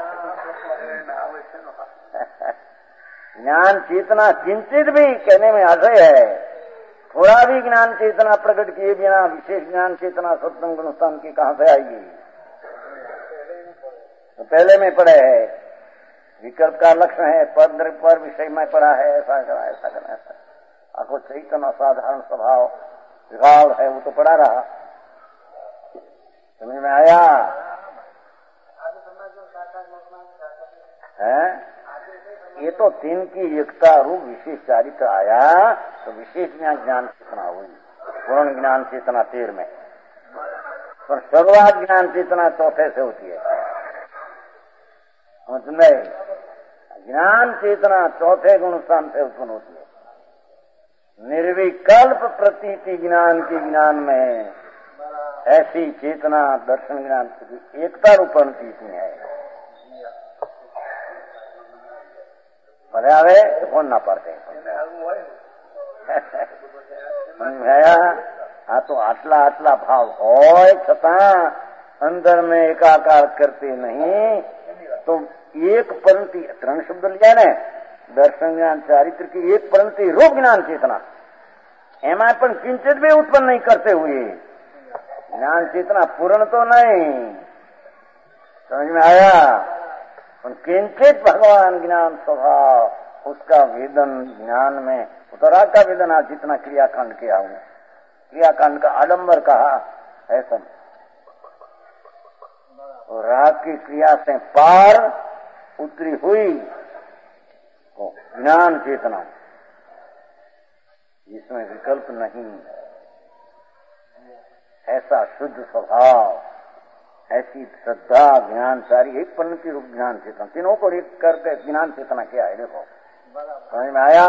ज्ञान चेतना किंचित भी कहने में आशय है, थोड़ा भी ज्ञान चेतना प्रकट किए बिना विशेष ज्ञान चेतना सत्संग गुणस्थान की कहां से आएगी? तो पहले में पढ़े है विकल्प का लक्षण है, पर विषय में पढ़ा है, ऐसा करा ऐसा करना ऐसा। आपको चैतन्य असाधारण स्वभाव विभाव है वो तो पढ़ा रहा। समझ में आया? है ये तो तीन की एकता रूप विशेष चारित्र आया तो विशेष ज्ञान चेतना हुई, पूर्ण ज्ञान चेतना 13 में, पर शुरुआत ज्ञान चेतना चौथे से होती है। समझ में? ज्ञान चेतना चौथे गुणस्थान से उत्पन्न होती है। निर्विकल्प प्रतीति ज्ञान के ज्ञान में ऐसी चेतना दर्शन ज्ञान की एकता रूपणती इसमें है। भले आवे तो कौन ना पढ़ते हाँ तो आटला आटला भाव हो छता अंदर में एकाकार करते नहीं तो एक परिणति, त्रण शब्द लिया ने दर्शन ज्ञान चारित्र की एक परिणति रूप ज्ञान चेतना एमा पण किंचित भी उत्पन्न नहीं करते हुए ज्ञान चेतना पूर्ण तो नहीं। समझ में आया? किंचित भगवान ज्ञान स्वभाव उसका वेदन ज्ञान में उतरा का वेदन आज जितना क्रियाकांड किया हूं, क्रियाकांड का आडंबर कहा ऐसा राग की क्रिया से पार उतरी हुई तो ज्ञान चेतना जिसमें विकल्प नहीं, ऐसा शुद्ध स्वभाव, ऐसी श्रद्धा ज्ञान सारी एक परिणति रूप ज्ञान चेतना, तीनों को एक करके ज्ञान चेतना क्या है? देखो समझ में आया?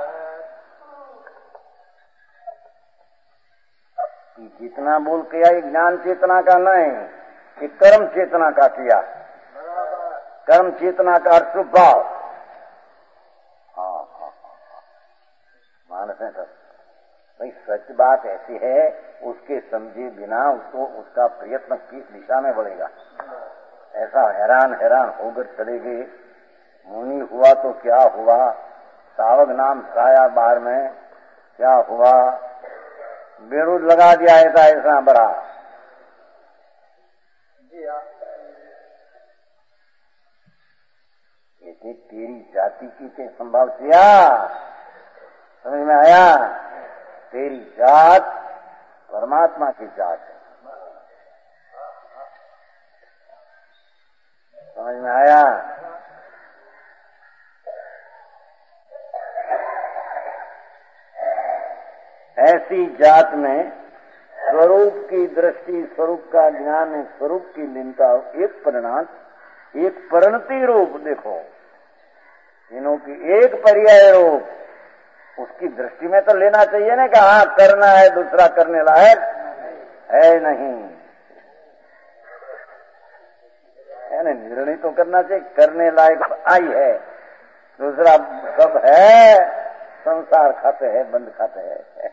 जितना बोल किया ये ज्ञान चेतना का नहीं, ये कर्म चेतना का किया। कर्म चेतना का अर्थ भाव। हाँ मानस है सर भाई सच बात ऐसी है, उसके समझे बिना उसको उसका प्रयत्न किस दिशा में बढ़ेगा। ऐसा हैरान होकर चले गए। मुनि हुआ तो क्या हुआ, सावक नाम साया बार में क्या हुआ, बेरूद लगा दिया ऐसा बड़ा। ये तेरी जाति की के संभव किया, समझ में आया। तेरी जात परमात्मा की जात है, समझ में आया। ऐसी जात में स्वरूप की दृष्टि, स्वरूप का ज्ञान, स्वरूप की लीनता, एक परिणाम, एक परिणति रूप देखो, तीनों की एक पर्याय रूप, उसकी दृष्टि में तो लेना चाहिए ना कि हाँ करना है, दूसरा करने लायक है नहीं, है ना। निर्णय तो करना चाहिए, करने लायक आई है, दूसरा सब है, संसार खाते हैं, बंद खाते हैं।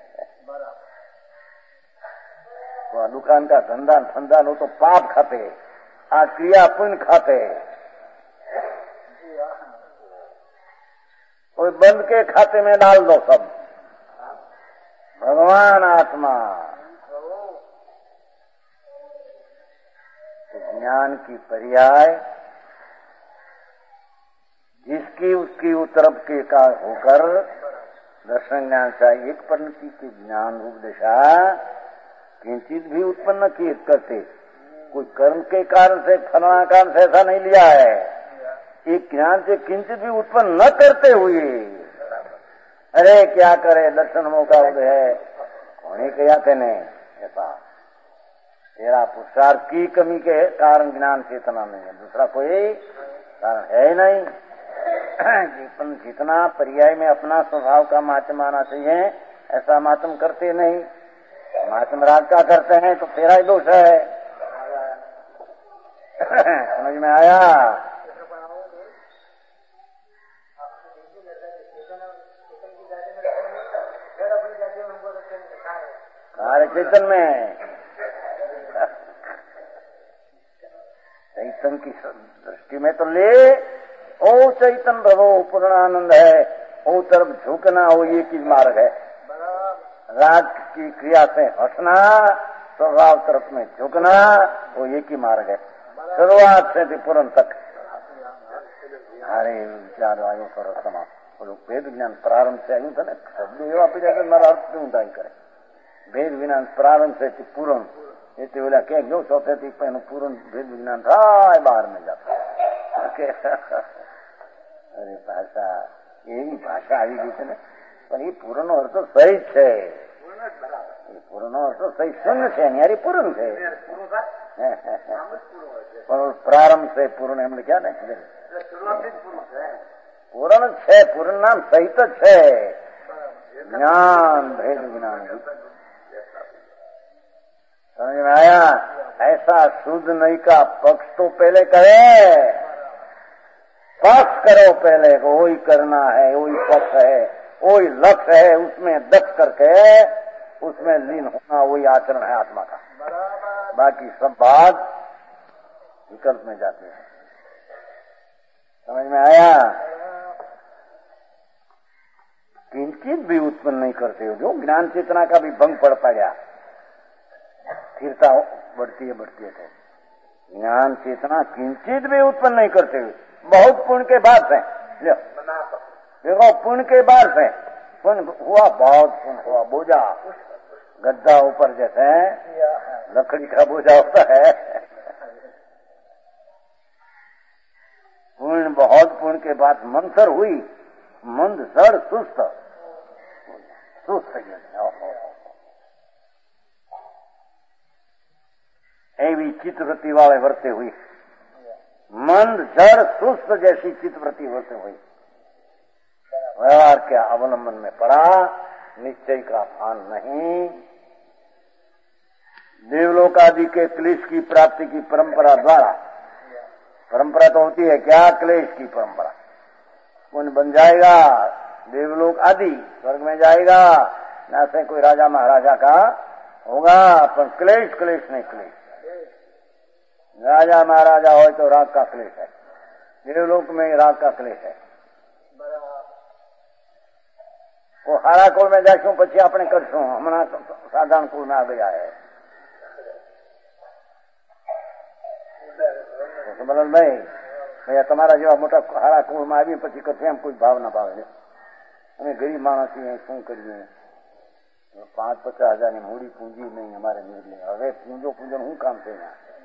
तो दुकान का धंधा हो तो पाप खाते, आज क्रिया पुण्य खाते, कोई बंद के खाते में डाल दो सब। भगवान आत्मा ज्ञान की पर्याय, जिसकी उसकी तरफ के का होकर दर्शन ज्ञान चाहिए, एक परिणति के ज्ञान रूप दिशा किंचित भी उत्पन्न किए करते, कोई कर्म के कारण से, फलाना कारण से ऐसा नहीं लिया है, एक ज्ञान से किंचित भी उत्पन्न न करते हुए, अरे क्या करे दर्शन मौका उदय है होने के याते ने, ऐसा तेरा पुरुषार्थ की कमी के कारण ज्ञान चेतना नहीं है, दूसरा कोई कारण है ही नहीं। जीवन जितना पर्याय में अपना स्वभाव का मातम आना चाहिए, ऐसा मातम करते नहीं, मातम राग का करते हैं तो तेरा ही दोष है। समझ में आया। कार्य चेतन में, चैतन की दृष्टि में तो ले, ओ चैतन भवो पूर्णानंद है, ओ तरफ झुकना, वो एक ही मार्ग है। राग की क्रिया से हटना, स्वभाव तरफ में झुकना, वो एक ही मार्ग है, शुरुआत से पूर्ण तक। अरे विचार आयु करो समा, वेद ज्ञान प्रारंभ से आयु था ना, शब्द एवं आप जाकर मारा अर्थ क्यों उदाई करे। वेद विज्ञान प्रारंभ से पूर्ण ये बोला क्या जो सोते थी पहले पूर्ण वेद विज्ञान था बाहर में जाता। अरे भाषा एवी भाषा આવી ગઈ છે ને, પણ એ પૂર્ણનો અર્થ સહી છે, એ પૂર્ણનો અર્થ સહી શૂન્ય છે, ન્યારી પૂર્ણ છે, પણ પ્રારંભ से पूर्ण એમને क्या ને પૂર્ણ છે, પૂર્ણ નામ સહિત છે, ज्ञान भेद विज्ञान। समझ में आया। ऐसा शुद्ध नहीं का पक्ष तो पहले करे, पक्ष करो पहले, वही करना है, वही पक्ष है, वही लक्ष्य है, उसमें दक्ष करके उसमें लीन होना, वही आचरण है आत्मा का। बाकी सब बात विकल्प में जाते हैं। समझ में आया। किंचित भी उत्पन्न नहीं करते हो, जो ज्ञान चेतना का भी भंग पड़ पाया, स्थिरता बढ़ती है तो ज्ञान चेतना किंचित भी उत्पन्न नहीं करते हुए, बहुत पुण्य के बाद से देखो, पुण्य के बाद से पुण्य हुआ, बहुत पुण्य हुआ, बोझा गद्दा ऊपर जैसे लकड़ी का बोझा होता है, पुण्य बहुत पुण्य के बाद मंथर हुई, मंद सड़ सुस्त एवी चित्तवृत्ति वाले वर्ते हुई, मंद जड़ सुस्त जैसी चित्तवृत्ति वर्ते हुई, व्यवहार के अवलंबन में पड़ा, निश्चय का भान नहीं। देवलोक आदि के क्लेश की प्राप्ति की परंपरा द्वारा, परंपरा तो होती है क्या, क्लेश की परंपरा, पुण्य बन जाएगा, देवलोक आदि स्वर्ग में जाएगा, ना से कोई राजा महाराजा का होगा, पर क्लेश क्लेश नहीं क्लेश। राजा महाराजा हो तो राग का क्लेश है, देवलोक में राग का क्लेश है। वो हारा कुल में जाशू પછી આપણે કરશું, હમણાં સાધારણ કુળમાં આ ગયા है। ભાઈ ભૈયા તમારા જેવા મોટા હારા કુળમાં આવી પછી કશું એમ કોઈ ભાવ ના પાવે। અમે ગરીબ માણસ છીએ, શું કરીએ? 5-50 હજારની મૂડી પૂંજી નહીં અમારે નીકળે। હવે પૂંજો પૂંજો શું કામ છે?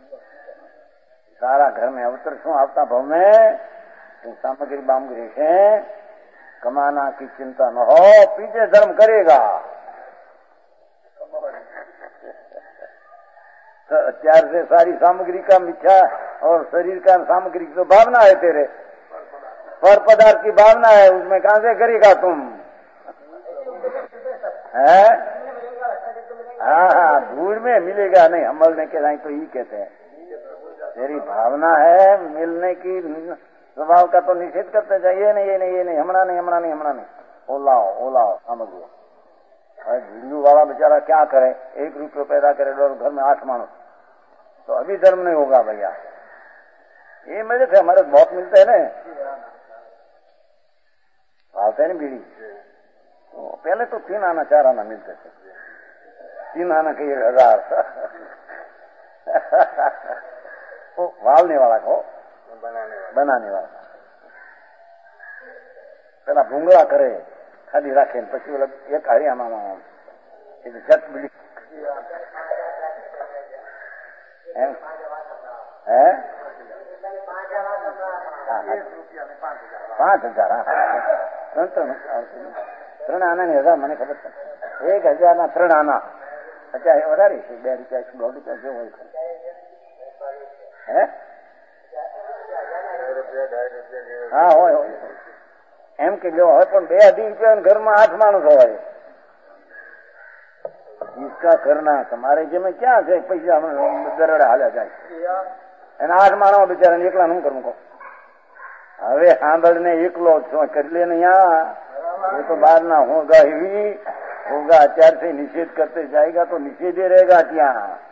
सारा घर में अवतरशों आवता भाव में सामग्री बामग्री से कमाना की चिंता न हो, पीछे धर्म करेगा। अत्यार से सारी सामग्री का मिथ्या और शरीर का सामग्री की तो भावना है तेरे, पर पदार्थ की भावना है, उसमें कहां से करेगा तुम? है हाँ, धूल में मिलेगा नहीं, हमलने के नहीं तो ही कहते हैं। तेरी भावना है मिलने की, स्वभाव का तो निषेध करते जाए, ये नहीं ये नहीं ये नहीं, हमारा नहीं हमारा नहीं हमारा नहीं, ओ लाओ सामग्री। भिड़ू वाला बेचारा क्या करे, 1 रुपये पैदा करे और घर में 8 मानस, तो अभी धर्म नहीं होगा भैया। ये मेरे थे हमारे बहुत मिलते हैं ना, पालते हैं ना बीड़ी। तो पहले तो 3 आना 4 आना मिलते थे, 3 आना के 1000। वो वालने वाला को बनाने वाला પેલા ભૂંગળા કરે ખાલી રાખે, પછી ઓલા એક હરિયાણામાં જટ બીડી હે 5000 3 આનાની 1000 મને ખબર છે, 1000ના 3 આના, અત્યારે વધારે છે, 2 રૂપિયા 1.5 રૂપિયા જેવું હોય છે। हाँ हो एम के लो है, पर 2-2.5 रुपया घर में 8 मानस हो, इसका करना तुम्हारे जे में क्या है? पैसा दरड़े हाल्या जाए, 8 मानो बेचारा एकला नहीं करूँ को। हवे सांभल ने एकलो कर ले नहीं, ये तो बाहर ना होगा ही होगा। अत्यार से निषेध करते जाएगा तो निषेध ही रहेगा क्या?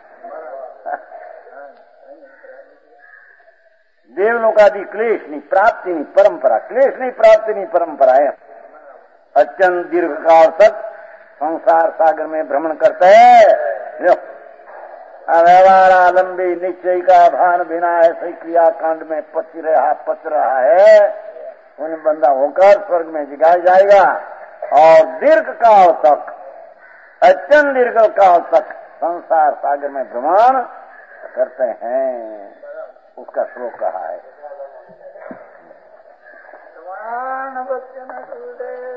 देवलोकादि क्लेश नहीं प्राप्ति नहीं परंपरा, क्लेश नहीं प्राप्ति नहीं परंपरा है। अत्यंत दीर्घ काल तक संसार सागर में भ्रमण करते है। व्यवहार लंबी निश्चय का भान बिना ऐसे क्रिया कांड में पच रहा है, उन बंदा होकर स्वर्ग में जगाया जाएगा। और दीर्घ काल तक, अत्यंत दीर्घ काल तक संसार सागर में भ्रमण करते हैं, उसका श्लोक कहा है।